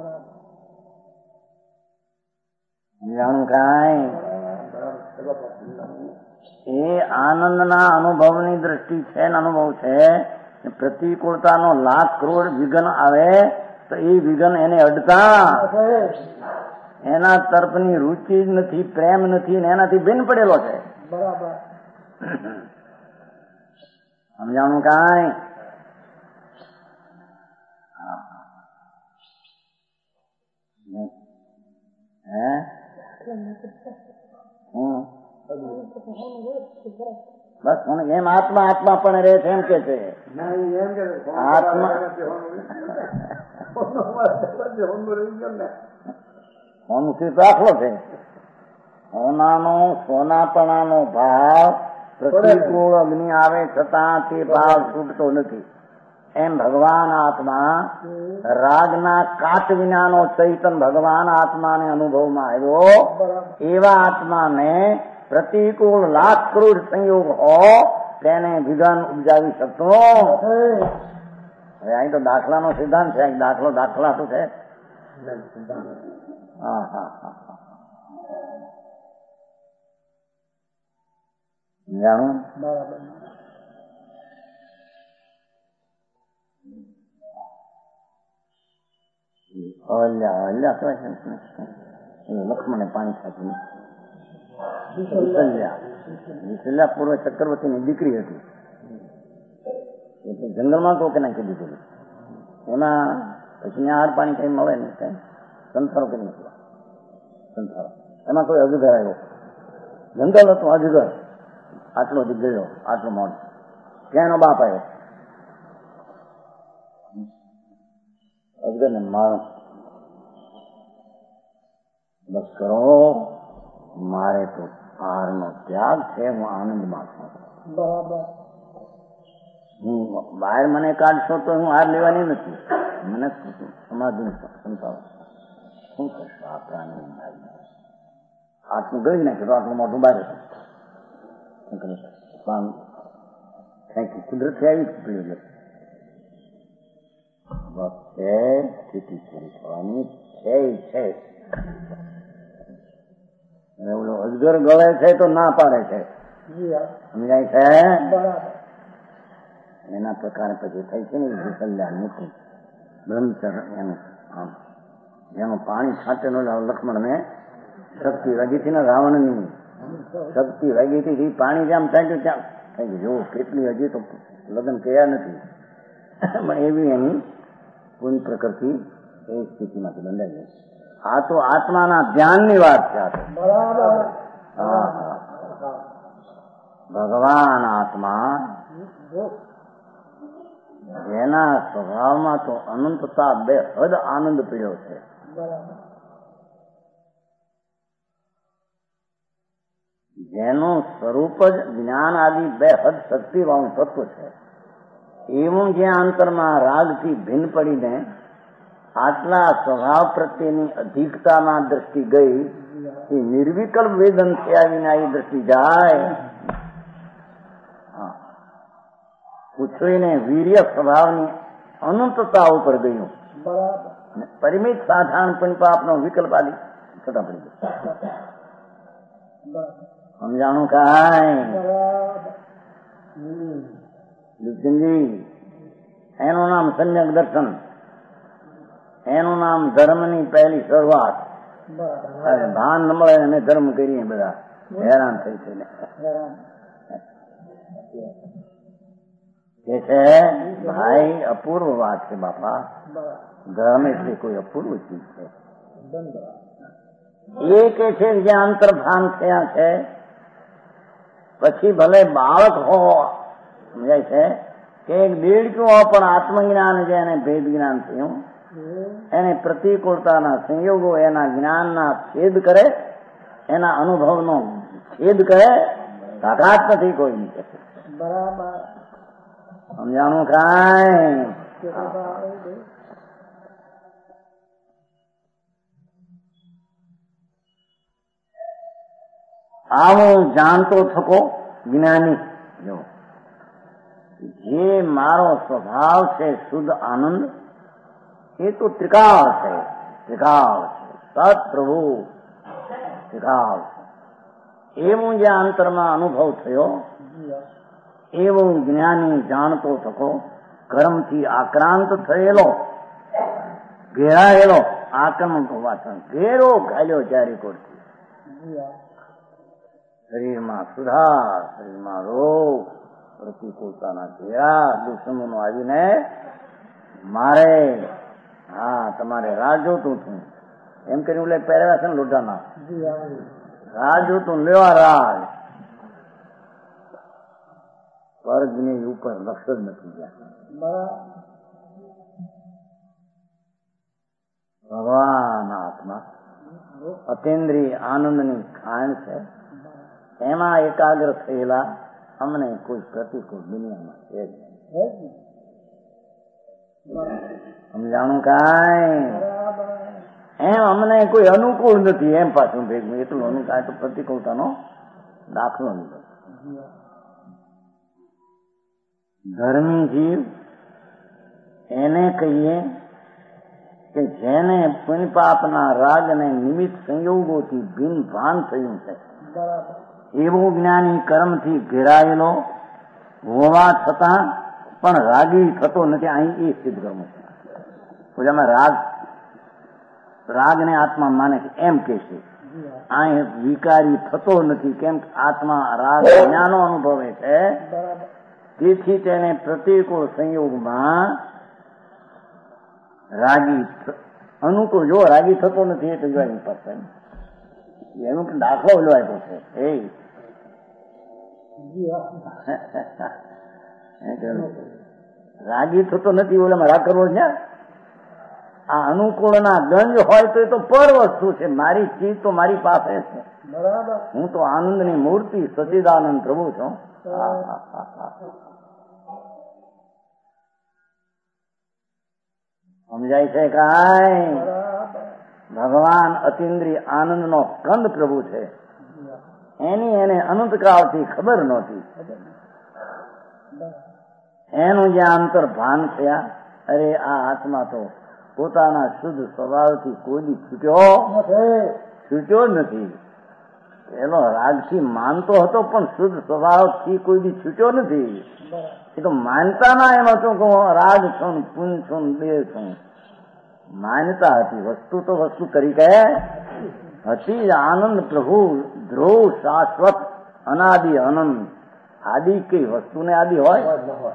Speaker 2: જાણું કાંઈ? એ આનંદના અનુભવની દ્રષ્ટિ છે ને અનુભવ છે. પ્રતિકૂળતાનો લાખ કરોડ વિઘન આવે તો એ વિઘન એને અડતા એના તરફની રુચિ જ નથી, પ્રેમ નથી, એનાથી ભિન્ન પડેલો છે. સમજાણું કાંઈ? બસ એમ આત્મા આત્મા પણ રહે છે એમ કે છે. આત્મા સોનું થી દાખલો છે. સોનાનો સોનાપણાનો ભાવ પ્રતિકૂળ અગ્નિ આવે છતાં તે ભાવ છૂટતો નથી. એમ ભગવાન આત્મા રાગના કાટ વિનાનો ચૈતન ભગવાન આત્માને અનુભવમાં આવ્યો. એવા આત્માને પ્રતિકૂળ લાખ કરોડ સંયોગ હો તેને વિધાન ઉપજાવી શકતો. હવે અહીં તો દાખલાનો સિદ્ધાંત છે. દાખલો દાખલા શું છે? હા હા હા જાણું? લક્ષ્મણે પાણી ખાધું. વિસલ્યા પૂર્વ ચક્રવર્તીની દીકરી હતી. જંગલમાં તો કે નાખી દીધેલું. એમાં પછી આહાર પાણી કઈ મળે નહીં, કઈ સંસારો કરી નથી. સંસારો એમાં કોઈ અજગર આવ્યો. જંગલ હતું, અજગર આટલો જ ગયો, આટલો મોડ. ત્યાં એનો બાપ આવ્યો. અજગર ને મારો બસ કરો, મારે તો આહારનો ત્યાગ છે, હું આનંદમાં છું. હું બહાર મને કાઢશો તો હું હાર લેવાની નથી. મને સમાધિ સંતાવો શું કરશો? આ પ્રાણી આટલું ગઈ નાખ્યું તો આટલું મોટું બહાર હતું. કુદરત આવી પીડ્યું બસ છે. સ્થિતિ પૂરી થવાની છે. અજગર ગળે છે તો ના પાડે છે. સમજાય છે? એના પ્રકારે પછી થઈ છે ને કલ્યાણ નથી. બ્રહ્મચર એનું પાણી છાંટેલું લક્ષ્મણ ને શક્તિ રગી હતી ને રાવણની શક્તિ વાગી હતી, પાણી જેમ ચાલ્યું ત્યાં થઈ ગયું. જો કેટલી હજી તો લગ્ન કર્યા નથી, પણ એવી એની પૂરી પ્રકૃતિ એ સ્થિતિમાંથી બંધાઈ ગઈ. આ તો આત્માના ધ્યાનની વાત છે. ભગવાન આત્મા જેના સ્વભાવમાં તો અનંતતા બે હદ આનંદ પીડ્યો છે. જેનું સ્વરૂપ જ જ્ઞાન આદિ બે હદ શક્તિવાળું તત્વ છે. એવું જ્યાં અંતરમાં રાગથી ભિન્ન પડીને આટલા સ્વભાવ પ્રત્યેની અધિકતામાં દ્રષ્ટિ ગઈ, એ નિર્વિકલ્પ વેદન થયા વિના એ દ્રષ્ટિ જાય. પૂછવીને વીર્ય સ્વભાવની અનંતતા ઉપર ગયું. પરિમિત સાધારણ પંચપાપનો વિકલ્પ આદિ છતાં પડી ગયો. સમજાણું કાંઈ લુચનજી? એનું નામ સમ્યક દર્શન, એનું નામ ધર્મની પહેલી શરૂઆત. ભાન ન મળે અમે ધર્મ કરીએ, બધા હેરાન થઈ થઈને. એ છે ભાઈ અપૂર્વ વાત છે બાપા. ધર્મ એટલે કોઈ અપૂર્વ ચીજ છે. એ કે છે જ્યાં અંતર્ભાન થયા છે, પછી ભલે બાળક હો, સમજાય છે કે એક દેડક્યું હો, પણ આત્મજ્ઞાન છે એને ભેદ જ્ઞાન થયું. એને પ્રતિકૂળતાના સંયોગો એના જ્ઞાનના છેદ કરે, એના અનુભવનો છેદ કરે, તાકાત નથી કોઈ. બરાબર સમજાણું કાંઈ? આવું જાણતો થકો જ્ઞાની. જો જે મારો સ્વભાવ છે શુદ્ધ આનંદ, એ તો ત્રિકાળ છે. ત્રિકાળ છે સત્પ્રભુ, ત્રિકાળ છે. એવું જે અંતરમાં અનુભવ થયો, એવું જ્ઞાની જાણતો થકો. કર્મથી આક્રાંત થયેલો, ઘેરાયેલો, આક્રમણ વાસણ ઘેરો ઘાલ્યો ચારે કોરથી. શરીરમાં સુધાર, શરીરમાં રોગ, પ્રતિકૂળતાના ઘેરા દુશ્મનો આવીને મારે તમારે રાહ જોતું છું એમ કરીને ઓલે પહેરેલા છે ને લોઢાના, રાહ જોતું લેવા રાહ. સ્વર્ગની ઉપર લક્ષ જ નથી ગયા. ભગવાન આત્મા અતિન્દ્રિય આનંદની ખાણ છે. એમાં એકાગ્ર થયેલા અમને કોઈ પ્રતિકૂળ દુનિયામાં છે જ. સમજાણું કાંઈ? એમ અમને કોઈ અનુકૂળ નથી. એમ પાછું ભેગું એટલું અનુકૂળ તો પ્રતિકૂળતાનો દાખલો નથી. ધર્મી જીવ એને કહીએ કે જેને પુણ્યપાપના રાગને નિમિત્ત સંયોગોથી ભિન્ન ભાન થયું છે. એવું જ્ઞાની કર્મથી ઘેરાયેલો હોવા છતાં પણ રાગી થતો નથી. અહીં એ સિદ્ધ કર્મ છે. રાગને આત્મા માને છે એમ કે છે. અહીં વિકારી થતો નથી. કેમ કે આત્મા રાગ જ્ઞાનો અનુભવે છે. તેથી તેને પ્રતિકૂળ સંયોગમાં રાગી અનુકૂળ જો રાગી થતો નથી. એ તો જોવાની પાસે એનો દાખલો ઓલો આપ્યો છે. રાગી થતો નથી. ઓલામાં રાગ કરવો છે. આ અનુકૂળના ગંજ હોય તો એ તો પર વસ્તુ છે. મારી ચીજ તો મારી પાસે છે. બરાબર. હું તો આનંદની મૂર્તિ સચિદાનંદ પ્રભુ છું. સમજાય છે કાંઈ? ભગવાન અતિન્દ્રિય આનંદનો કંદ પ્રભુ છે. એની એને અનંતકાળથી ખબર નહોતી. એનું જે અંતર ભાન થયા, અરે આ આત્મા તો પોતાના શુદ્ધ સ્વભાવથી કોઈ છૂટ્યો નથી. એનો રાગથી માનતો હતો પણ શુદ્ધ સ્વભાવથી કોઈ દી છૂટ્યો નથી. એ તો માનતા ના એમ હતું કે રાગ છું, પુન છું, બે છું. માન્યતા હતી. વસ્તુ તો વસ્તુ તરીકે હતી જ આનંદ પ્રભુ ધ્રુવ શાશ્વત અનાદિ અનંત. આદિ કઈ વસ્તુને આદિ હોય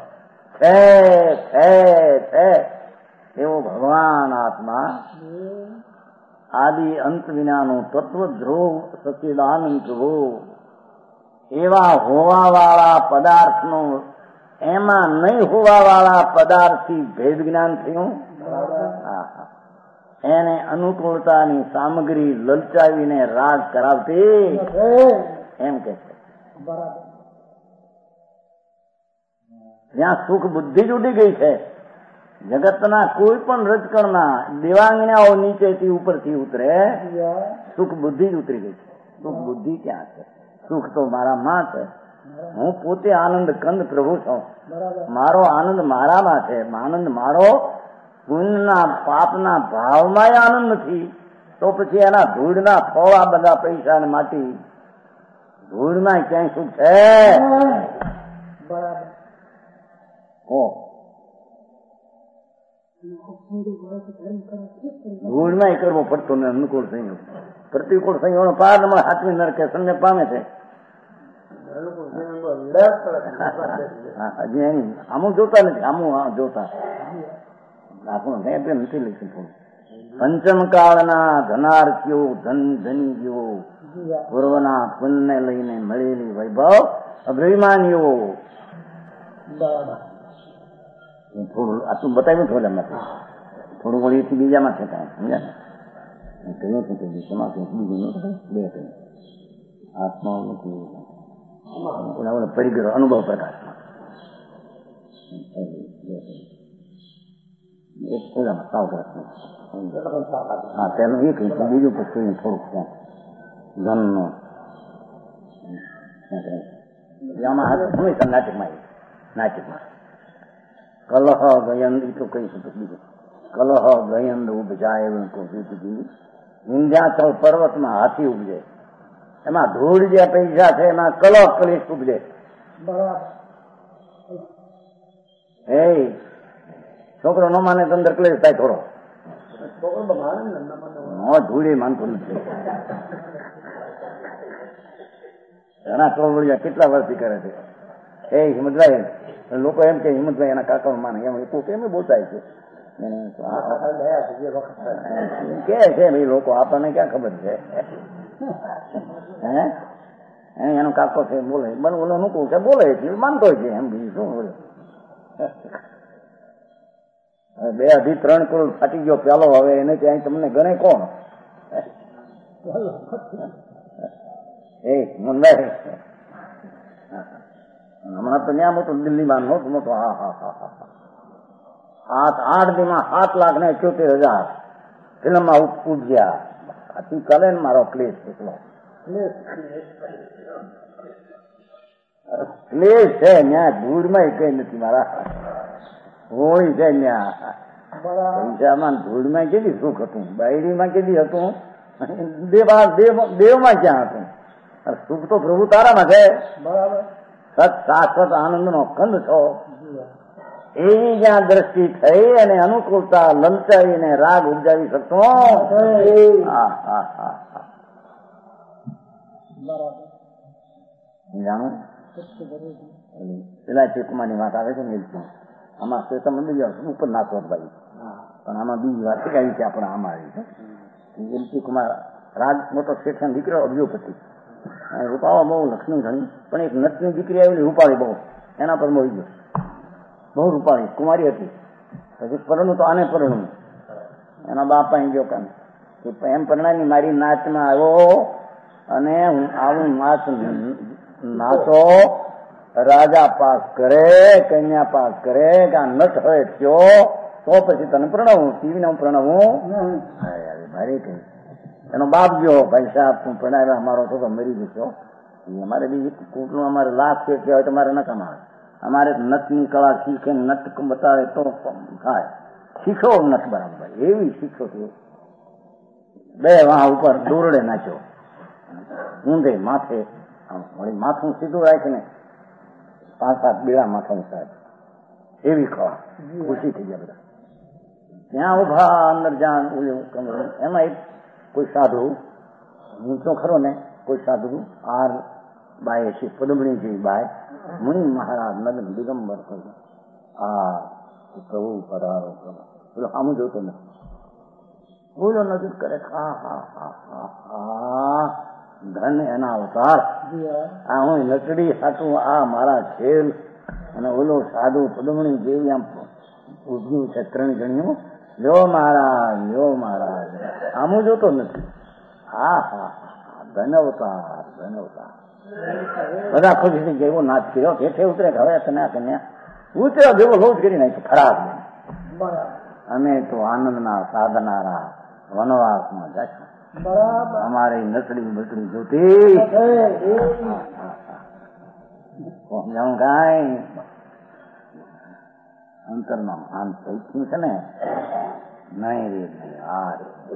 Speaker 2: છે એવો ભગવાન આત્મા આદિ અંત વિનાનું તત્વ ધ્રુવ સચ્ચિદાનંદ પ્રભુ. એવા હોવા વાળા પદાર્થનું એમાં નહીં હોવા વાળા પદાર્થથી ભેદ જ્ઞાન થયું. એને અનુકૂળતાની સામગ્રી લલચાવીને રાગ કરાવતી એમ કે છે. જ્યાં સુખ બુદ્ધિ જ ઉડી ગઈ છે, જગતના કોઈ પણ રજકણના દેવાંગનાઓ નીચેથી ઉપરથી ઉતરે, સુખ બુદ્ધિ જ ઉતરી ગઈ છે. સુખ બુદ્ધિ ક્યાં છે? સુખ તો મારામાં છે. હું પોતે આનંદ કંદ પ્રભુ છું. મારો આનંદ મારામાં છે. આનંદ મારો પુણ્યના પાપના ભાવમાં આનંદ નથી. તો પછી એના ધૂળના થોડા બધા પૈસા ને માટી ધૂળમાં ક્યાંય સુખ છે? ધૂળમાં કરવો પડતો ને અનુકૂળ સંયોગ. પ્રતિકૂળ સંયોગ પાર હાથમી નરકે સમ્યક પામે છે. હજી એની આમું જોતા નથી. આમું જોતા આપણું નથી લઈશું થોડું. પંચમ કાળના ધનાર્થીઓ ધન ધની જેવો પૂર્વના પુણ્ય લઈને મળેલી વૈભવ અભિમાનીઓ. થોડું આટલું બતાવ્યું થોડું એમાંથી થોડું વળી બીજામાં છે કાંઈ સમજ્યા ને કહ્યું છે કે બીજું બે કહ્યું આત્મા નથી પડી ગયો અનુભવ પ્રકાશમાં. હા તેનું એ કહ્યું બીજું પછી થોડુંક ત્યાં ધનનું આમાં હંમેશા નાટકમાં કલહ ગયંદ તો કહી શકું. બીજું કલહ ગયંદ ઉપજાય વિંધ્યાચલ પર્વતમાં હાથી ઉપજે. એમાં ધૂળ જે પૈસા છે એમાં કલહ કલેશ ઉપજે. એ છોકરો ન માને તો અંદર ક્લેશ થાય થોડો. ધૂળ માનતો નથી. ઘણા ચોળવડિયા કેટલા વર્ષથી કરે છે. એ હિંમતભાઈ લોકો એમ કે હિંમતભાઈ એના કાકા માને એમ કેમ બોલતા છે કે છે ભાઈ લોકો આપણને ક્યાં ખબર છે. એનો કાકો છે બોલે ઓલો મૂકવું કે બોલે છે માનતો છે એમ. બીજું શું બોલે? 2-3 કરોડ ફાટી ગયો પ્યાલો. હવે એને ત્યાં તમને ગણે કોણ? મુંબઈ હમણાં તો ત્યાં મોટું દિલ્હીમાં મોટો 8 દીમાં 7,78,000 ફિલ્મમાં ઉપજ્યા. આથી ચાલે ને મારો ક્લેશ એટલો ક્લેશ છે ત્યાં ધૂળમાં કઈ નથી. મારા હોળી છે ત્યાં પૈસામાં ધૂળમાં કેટલી સુખ હતું, બાયડીમાં કેટલી હતું, દેવમાં ક્યાં હતું. સુખ તો પ્રભુ તારામાં છે. બરાબર. સત શાશ્વત આનંદ નો કંદ છો. એવી જ્યાં દ્રષ્ટિ થઈ અને અનુકૂળતા લલચાવીને રાગ ઉપજાવી શકતો. જાણો પેલા ચેકમાની વાત આવે છે ને આમાં શ્વેતમ ઉપર નાથવતભાઈ પણ આમાં બીજી વાત આવી છે આપણે આમાં આવી છે. એલચી કુમાર રાજ મોટો શેઠ દીકરો અબજોપતિ રૂપાવા બહુ લક્ષ્મી ઘણી પણ એક નટની દીકરી આવેલી રૂપાળી બહુ એના પર મોઈ ગયો. બહુ રૂપાળી કુમારી હતી. પછી પરણું તો આને પરણું એના બાપ અહીં ગયો કામ એમ પરણાની મારી નાચમાં આવ્યો અને હું આવું નાચો રાજા પાસ કરે કન્યા પાસ કરે કે આ નટ હોય થયો તો પછી તને પ્રણવું ટીવીને હું પ્રણવું ભારે કહી. એનો બાપ ગયો ભાઈ સાહેબ તું પ્રણાવ્યા અમારો છોકરો મરી જશો. અમારે બીજી કુટુંબ અમારે લાખ છે હોય તો મારે ન કમાવે. અમારે નટની કળા શીખે નટ બતાવે તો થાય. શીખો નટ બરાબર એવી શીખો થયો. 2 વાહ ઉપર દોરડે નાખ્યો ઊંધે માથે વળી માથું સીધું રાખીને 5-7 બીડા માથા સાહેબ એવી કળા ખુશી થઈ ગયા બધા. ત્યાં ઉભા અંદર જ્યાં એમાં એક કોઈ સાધુ ઊંચો ખરો ને કોઈ સાધુ આર બાય છે પદમણી જેવી બાય મુનિ મહારાજ નગન દિગંબર થયો આ પ્રભુ પધારો પ્રભુ પેલો આમ જોતો નથી બોલો નજર કરે હા હા હા હા હા ધન એના અવતાર આ હું લકડી હાટું આ મારા ખેલ અને ઓલો સાધુ પદમણી જેવી આમ ઉભ્યું છે 3 જણીઓ લ્યો મહારાજ આમ જોતો નથી હા હા ધન અવતાર બધા ખુશ થઈ જેવો નાચ કર્યો હેઠે ઉતરે હવે કન્યા કન્યા ઉતર્યો જેવો લોટ કરી નાખ્યો ખરાબ અમે તો આનંદના સાધનારા વનવાસમાં જશે અમારી નસડી બસડી જોતી જાણું કાંઈ અંતરમાં આમ થઈ છે ને નહીં રે આ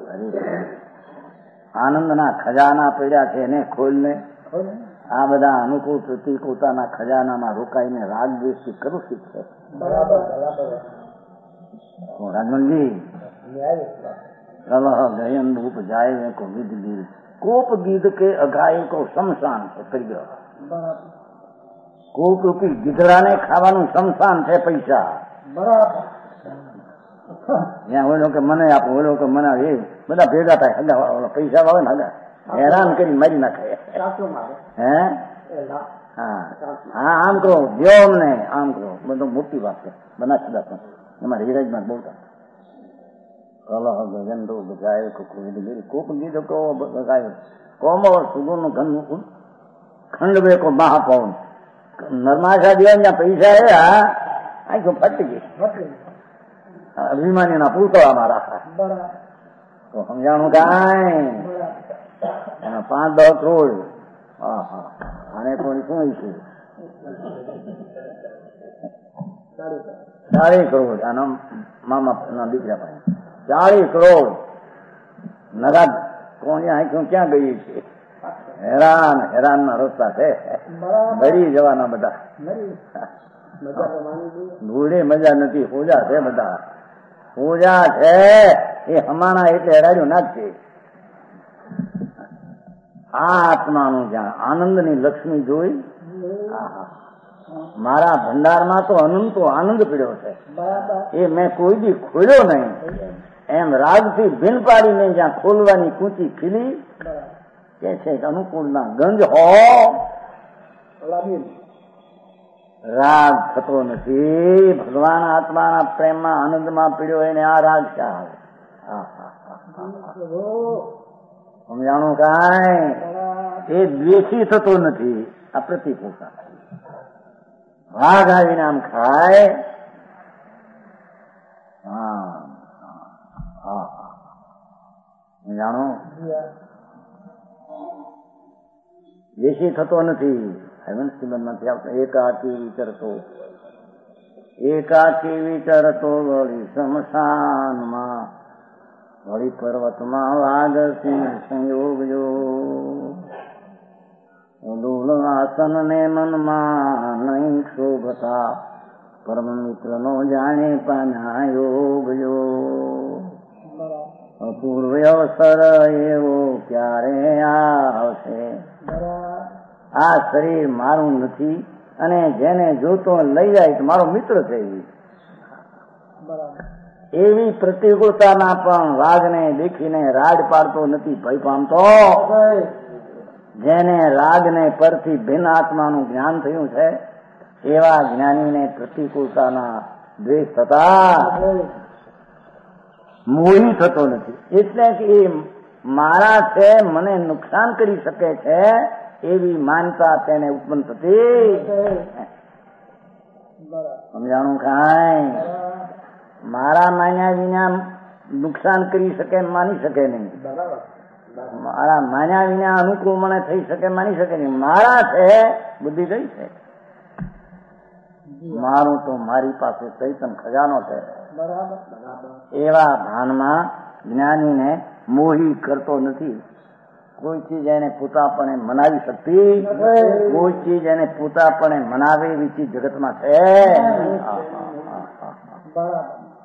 Speaker 2: આનંદના ખજાના પડ્યા છે એને ખોલને આ બધા અનુકૂળ પ્રતિકૂળતાના ખજાનામાં રોકાઈને રાગ દ્વેષથી કરું શીખશે રાજમનજી ગયન રૂપ જાય કો વિધ ગીત કોપ ગીત કે અગાય કો શમશાન છે કરી ગયો કોપ રૂપી ગીધડાને ખાવાનું શમશાન છે પૈસા ત્યાં ઓલો કે મને આપો ઓલો કે મને એ બધા ભેગા થાય હગા પૈસા આવે ને હગા હેરાન કરી મારી નાખે હે હા હા આમ કરો દ્યો અમને આમ કરો બધું મોટી વાત છે બનાસકાંઠા પણ એમાં હિરાજમાં બોલતા કલહ ગજન રૂપ જાય કોપ ગીધ કો ગાયો કોમળ સુગુન ઘન ખંડવે કો મહાપવન નરમાશા દિયા જ્યાં પૈસા એ આખો ફટી ગઈ અભિમાની ના પૂતળામાં રાખા તો સમજાણું કાંઈ એના 5-10 કરોડ આને થોડી શું છે 40 કરોડ આના મામા દીકરા પાસે 40 કરોડ નગાદ કોણ આંખો ક્યાં ગઈ છે હેરાન ના રસ્તા છે મરી જવાના બધા ભૂલે મજા નથી પૂજા છે બધા પૂજા છે એ હમાણા એટલે હેરાડ્યું નાખશે આ આત્માનું જ્યાં આનંદની લક્ષ્મી જોઈ મારા ભંડારમાં તો અનંતો આનંદ પીડ્યો છે એ મેં કોઈ દી ખોલ્યો નહીં એમ રાગથી ભીન પાડીને જ્યાં ખોલવાની કૂંચી ખીલી કે છે અનુકૂળના ગંજ હો રાગ થતો નથી ભગવાન આત્માના પ્રેમમાં આનંદમાં પીડ્યો એને આ રાગ ક્યાં આવે સમજાણું કાંઈ એ દ્વેષી થતો નથી આ પ્રતિકૂળતા વાઘ આવીને આમ ખાય જાણો દ્વેષી થતો નથી શ્રીમદમાંથી આવતો એકાકી વિચરતો વળી શમશાનમાં વળી પર્વતમાં વાગસિંહ સંયોગ જો દૂલ આસન ને મનમાં નહીં શોભતા પરમ મિત્ર નો જાણે પાના યોગ જો અપૂર્વ અવસર એવો ક્યારે આવશે આ શરીર મારું નથી અને જેને જોતો લઈ જાય તો મારો મિત્ર છે એવી પ્રતિકૂળતાના પણ વાઘને દેખીને રાડ પાડતો નથી ભય પામતો જેને રાગને પરથી ભિન્ન આત્માનું જ્ઞાન થયું છે એવા જ્ઞાનીને પ્રતિકૂળતાના દ્વેષ થતા મોહી થતો નથી એટલે કે એ મારા છે મને નુકસાન કરી શકે છે એવી માનતા તેને ઉત્પન્ન થતી સમજાણું કાંઈ મારા માન્યા વિના નુકસાન કરી શકે માની શકે નહીં મારા માન્યા વિના અનુકૂળ મને થઈ શકે માની શકે નહીં મારા છે બુદ્ધિ ગઈ છે મારું તો મારી પાસે ચૈતન ખજાનો છે એવા ભાનમાં જ્ઞાનીને મોહી કરતો નથી કોઈ ચીજ એને પોતાપણે મનાવી શકતી કોઈ ચીજ એને પોતાપણે મનાવે એવી ચીજ જગતમાં છે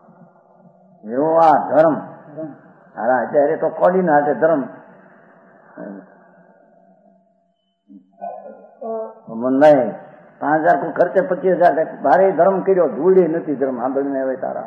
Speaker 2: એવો આ ધર્મ અત્યારે તો કોડીના હાથે ધર્મ મનભાઈ 5,000 કો ખર્ચે 25,000 ભારે ધર્મ કર્યો, ધૂળી નથી ધર્મ સાંભળીને હવે તારા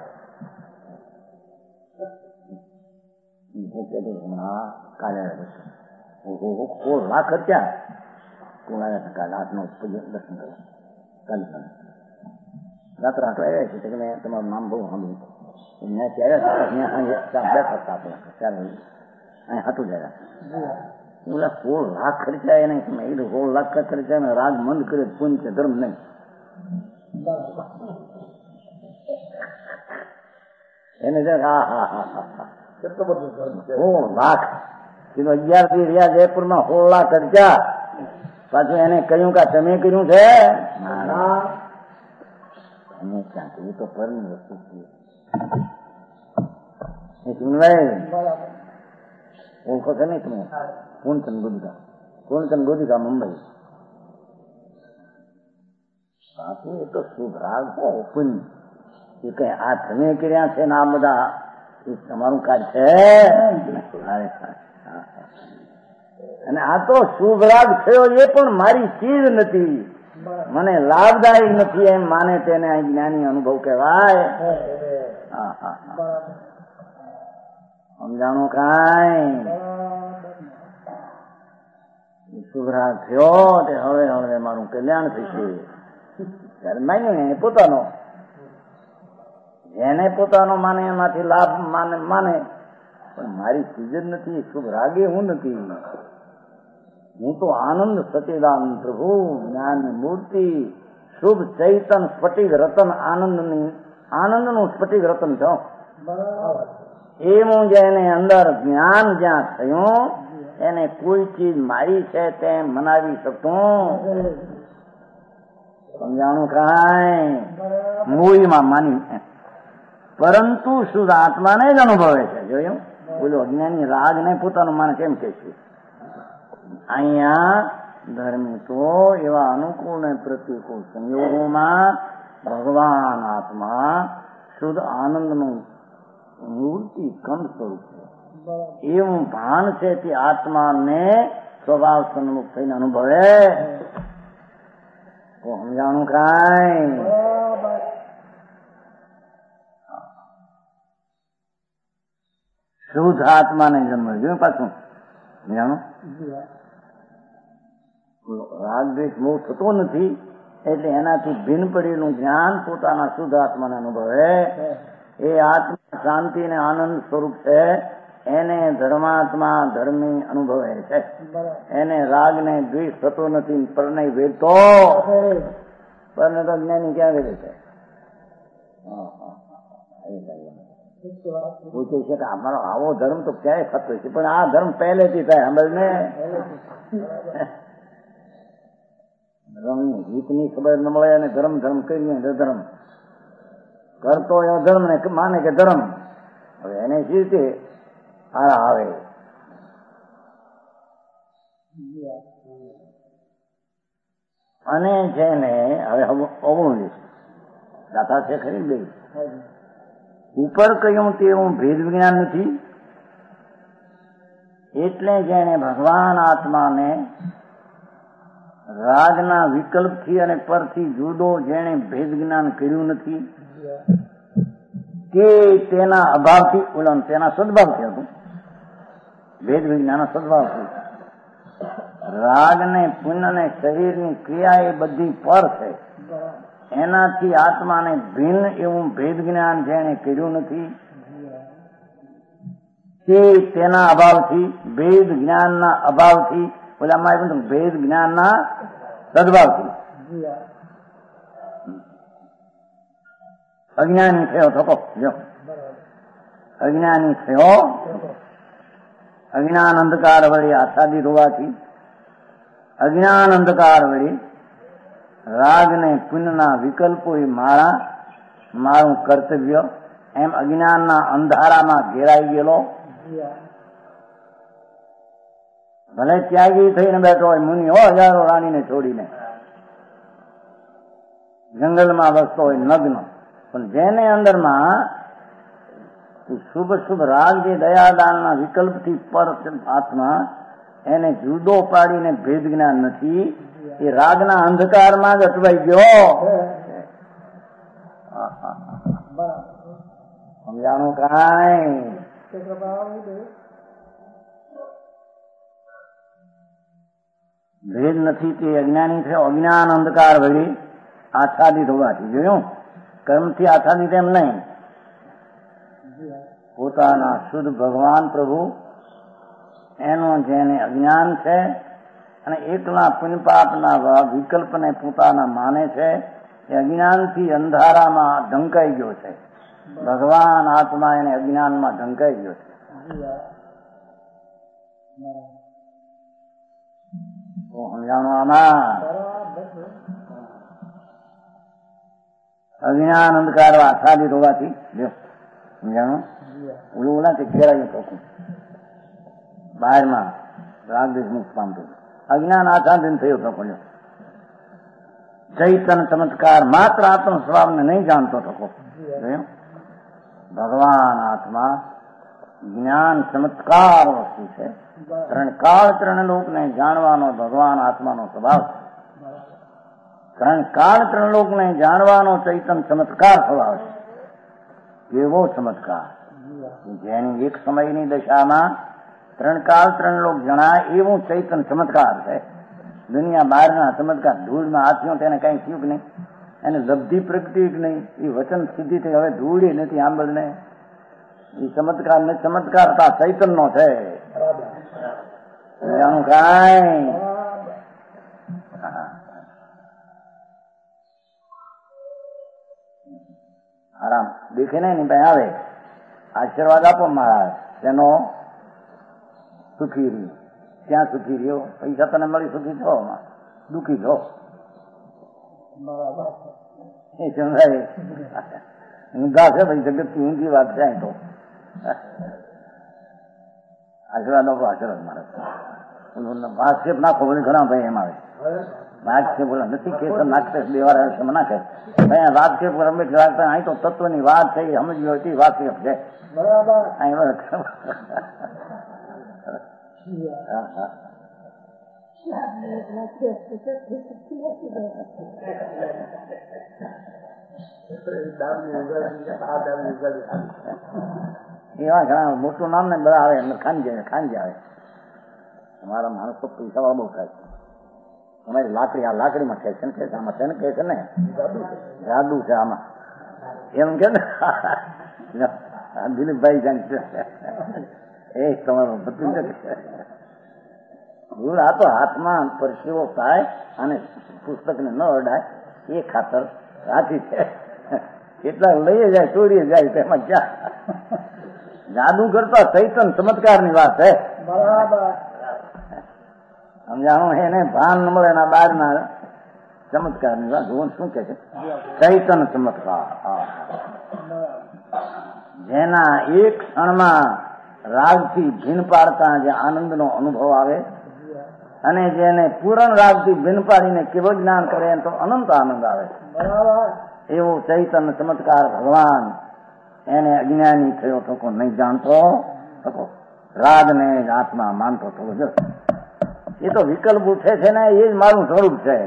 Speaker 2: કાલે 1,00,000 ખર્ચ્યા કોણ આવ્યા કાલે 8-9 દર્શન કરવા કાલે રાત્રે 8 આવ્યા છે કે મેં તમારું નામ બહુ સાંભળ્યું ત્યાંથી આવ્યા બેઠા ચાલો અહીં હાથું જાય 1,00,000 ખર્ચાય નહીં, 1,00,000 ખર્ચાય ને રાગ મંદ કરે પુણ્ય છે ધર્મ નહીં. એને કેટલો બધો ધર્મ છે. 1,00,000 કિલો 11 થી રહ્યા જયપુરમાં 16,00,000 ખર્ચા. પાછું એને કહ્યું કે તમે કર્યું છે અમે ક્યાં એ તો પરની વસ્તુ છે. ઓળખો છે નહીં તમે? પૂર્ણચંદ ગોધિકા મુંબઈ. બાપુ એ તો શુભ રાગ હો પુણ્ય એ કઈ આ તમે કર્યા છે ને આ બધા એ તમારું કાર્ય છે. અને આ તો શુભ રાગ થયો એ પણ મારી ચીજ નથી, મને લાભદાયક નથી એમ માને તેને આ જ્ઞાની અનુભવ કહેવાય. સમજાણું કાંઈ શુભરાગ થયો તે હવે હવે મારું કલ્યાણ થશે ત્યારે માન્યું એને પોતાનો, જેને પોતાનો માને એમાંથી લાભ માને પણ મારી ચીજ જ નથી, શુભ રાગે હું નથી. હું તો આનંદ સચિદાનંદ પ્રભુ જ્ઞાન મૂર્તિ શુભ ચૈતન સ્ફટિક રતન આનંદનું સ્ફટિક રતન છો. એવું જેને અંદર જ્ઞાન જ્યાં થયું એને કોઈ ચીજ મારી છે તેમ મનાવી શકતું. સમજાણું કાંઈ મૂળીમાં માની, પરંતુ શુદ્ધ આત્માને જ અનુભવે છે. જોયું બોલો અજ્ઞાની રાગ ને પોતાનું માને કેમ કે છે. અહીંયા ધર્મી તો એવા અનુકૂળ ને પ્રતિકૂળ સંયોગોમાં ભગવાન આત્મા શુદ્ધ આનંદનું મૂર્તિ કંદ સ્વરૂપ છે એવું ભાન છે તે આત્માને સ્વભાવ સન્મુખ થઈને અનુભવે. તો સમજાણું કાંઈ શુદ્ધ આત્માને જન્મ જોયું પાછું જાણો રાગ દ્વેષ મોહ થતો નથી એટલે એનાથી ભિન્ન પડેલું જ્ઞાન પોતાના શુદ્ધ આત્માને અનુભવે. એ આત્મા શાંતિ ને આનંદ સ્વરૂપ છે એને ધર્માત્મા ધર્મી અનુભવે છે. એને રાગ ને દ્વેષ થતો નથી, પરને વેરતો પરને તો જ્ઞાની ક્યાં વેરે છે. પૂછે છે કે અમારો આવો ધર્મ તો ક્યાંય થતો છે પણ આ ધર્મ પહેલેથી થાય સમજને. ધર્મની રીતની ખબર ન મળે અને ધર્મ કરીએ ધર્મ કરતો એવો ધર્મ ને માને કે ધર્મ. હવે એને સી રીતે આવે અને છે ને હવે અવળું દાતા છે ખરી બે ઉપર કહ્યું તેવું ભેદ વિજ્ઞાન નથી એટલે જેને ભગવાન આત્માને રાગના વિકલ્પથી અને પરથી જુદો જેને ભેદ જ્ઞાન કર્યું નથી કે તેના અભાવથી ઉલન તેના સદભાવથી હતું. ભેદ વિજ્ઞાન સદભાવથી રાગ ને પુણ્ય ને શરીરની ક્રિયા એ બધી પર છે એનાથી આત્માને ભિન્ન એવું ભેદ જ્ઞાન જેને કર્યું નથી તે તેના અભાવથી ભેદ જ્ઞાનના અભાવથી ઓલામાં ભેદ જ્ઞાનના સદભાવથી અજ્ઞાની થયો થકો જો અજ્ઞાની થયો અજ્ઞાન અંધકાર વળી આચ્છાદિત હોવાથી અજ્ઞાન અંધકાર વળી રાગ ને પુણ્યના વિકલ્પો એ મારું કર્તવ્ય એમ અજ્ઞાનના અંધારામાં ઘેરાઈ ગયેલો. ભલે ત્યાગી થઈને બેઠો હોય મુનિ હો હજારો રાણીને છોડીને જંગલમાં વસતો હોય નગ્ન પણ જેને અંદરમાં શુભ રાગ જે દયાદાનના વિકલ્પથી પર આત્મા એને જુદો પાડીને ભેદ જ્ઞાન નથી, એ રાગના અંધકારમાં જ અટવાઈ ગયો. સમજાણું કાંઈ? ભેદ નથી તે અજ્ઞાની થયો. અજ્ઞાન અંધકાર વળી આચ્છાદિત હોવાથી. જોયું, કર્મથી આચ્છાદિત એમ નહીં, પોતાના શુદ્ધ ભગવાન પ્રભુ એનો જેને અજ્ઞાન છે અને એકલા પુણ્ય પાપના વિકલ્પને પોતાના માને છે, એ અજ્ઞાનથી અંધારામાં ઢંકાઈ ગયો છે. ભગવાન આત્મા એને અજ્ઞાનમાં ઢંકાઈ ગયો છે. સમજાણું? આમાં અજ્ઞાન અંધકાર આચ્છાદિત હોવાથી સમજાણું. ઓલા કે ઘેરાયું ચોખ્ખું બહારમાં રાગદેશ મુક્ત પામતું, અજ્ઞાન આચ્છાદિત થયો તો પડ્યો. ચૈતન ચમત્કાર માત્ર આત્મ સ્વભાવને નહીં જાણતો થકો. ભગવાન આત્મા જ્ઞાન ચમત્કાર વસ્તુ છે. ત્રણ કાળ ત્રણ લોકને જાણવાનો ભગવાન આત્માનો સ્વભાવ છે. ત્રણ કાળ ત્રણ લોકને જાણવાનો ચૈતન ચમત્કાર સ્વભાવ છે. એવો ચમત્કાર જેની એક સમયની દશામાં ત્રણ કાળ ત્રણ લોક જણાય એવું ચૈતન ચમત્કાર છે. દુનિયા બહારના ચમત્કાર ધૂળમાં હાથીઓ તેને કઈ થયું કે નહીં, એને લબ્ધિ પ્રગતિ કે નહીં, એ વચન સિદ્ધિ થઈ, હવે ધૂળ નથી આંબળને. એ ચમત્કાર ને ચમત્કારતા ચૈતન નો છે. જાણું કાંઈ? આરામ દેખે નહીં ભાઈ આવે આશીર્વાદ આપો મહારાજ, તેનો સુખી રહ્યો. ક્યાં સુખી રહ્યો? પૈસા તને મળી સુખી થો, દુઃખી થો. એ સમજાય ઊંઘા છે ભાઈ, જગત થી ઊંઘી વાત છે. તો આશીર્વાદ આપો, આશીર્વાદ મહારાજ. વાસ્કેપ નાખો બધું ઘણા ભાઈ એમ આવે. વાસ્કેપ બોલા નથી કેસર નાખશે દેવાળા નાખે વાસ્કેપ રમેશ રાખતા. અહીં તો તત્વની વાત છે, એ સમજવી હોય વાસ્કેપ છે. એવા ઘણા મોટું નામ ને બધા આવે, ખાંજી આવે. તમારા માણસો પૈસા વાળા બહુ થાય છે. તમારી લાકડી, આ લાકડીમાં છે ને, આમાં છે ને, કે છે ને જાદુ છે આમાં, એમ કે ને દિલીપભાઈ જાણ એ તમારો બધું ભૂલ. આ તો હાથમાં પરસેવો થાય અને પુસ્તકને ન અડાય એ ખાતર રાખી છે. કેટલા લઈ જાય, ચોરી જાય, તેમાં ક્યાં જાદુ કરતા ચૈતન ચમત્કાર ની વાત છે. સમજાણું? એને ભાન ન મળે એના બહારના ચમત્કાર ની વાત. શું કે છે? ચૈતન ચમત્કાર. જેના એક ક્ષણમાં રાગથી ભીન પાડતા જે આનંદનો અનુભવ આવે, અને જેને પૂરણ રાગથી ભીન પાડીને કેવો જ્ઞાન કરે તો અનંત આનંદ આવે. એવો ચૈતન ચમત્કાર ભગવાન એને અજ્ઞાની થયો તો નહીં જાણતો થકો, રાગને આત્મા માનતો થવો. જો એ તો વિકલ્પ ઉઠે છે ને, એ જ મારું સ્વરૂપ છે.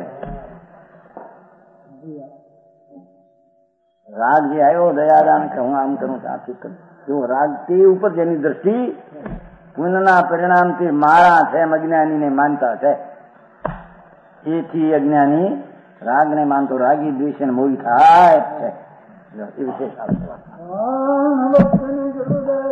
Speaker 2: રાગ જે આવ્યો દયાદાન કે હું આમ કરું આથી કરું, એવો રાગ તે ઉપર જેની દ્રષ્ટિ પુણ્યના પરિણામથી મારા છે એમ અજ્ઞાનીને માનતા છે. એથી અજ્ઞાની રાગને માનતો રાગી દ્વેષ મોહી થાય છે. એ વિશેષ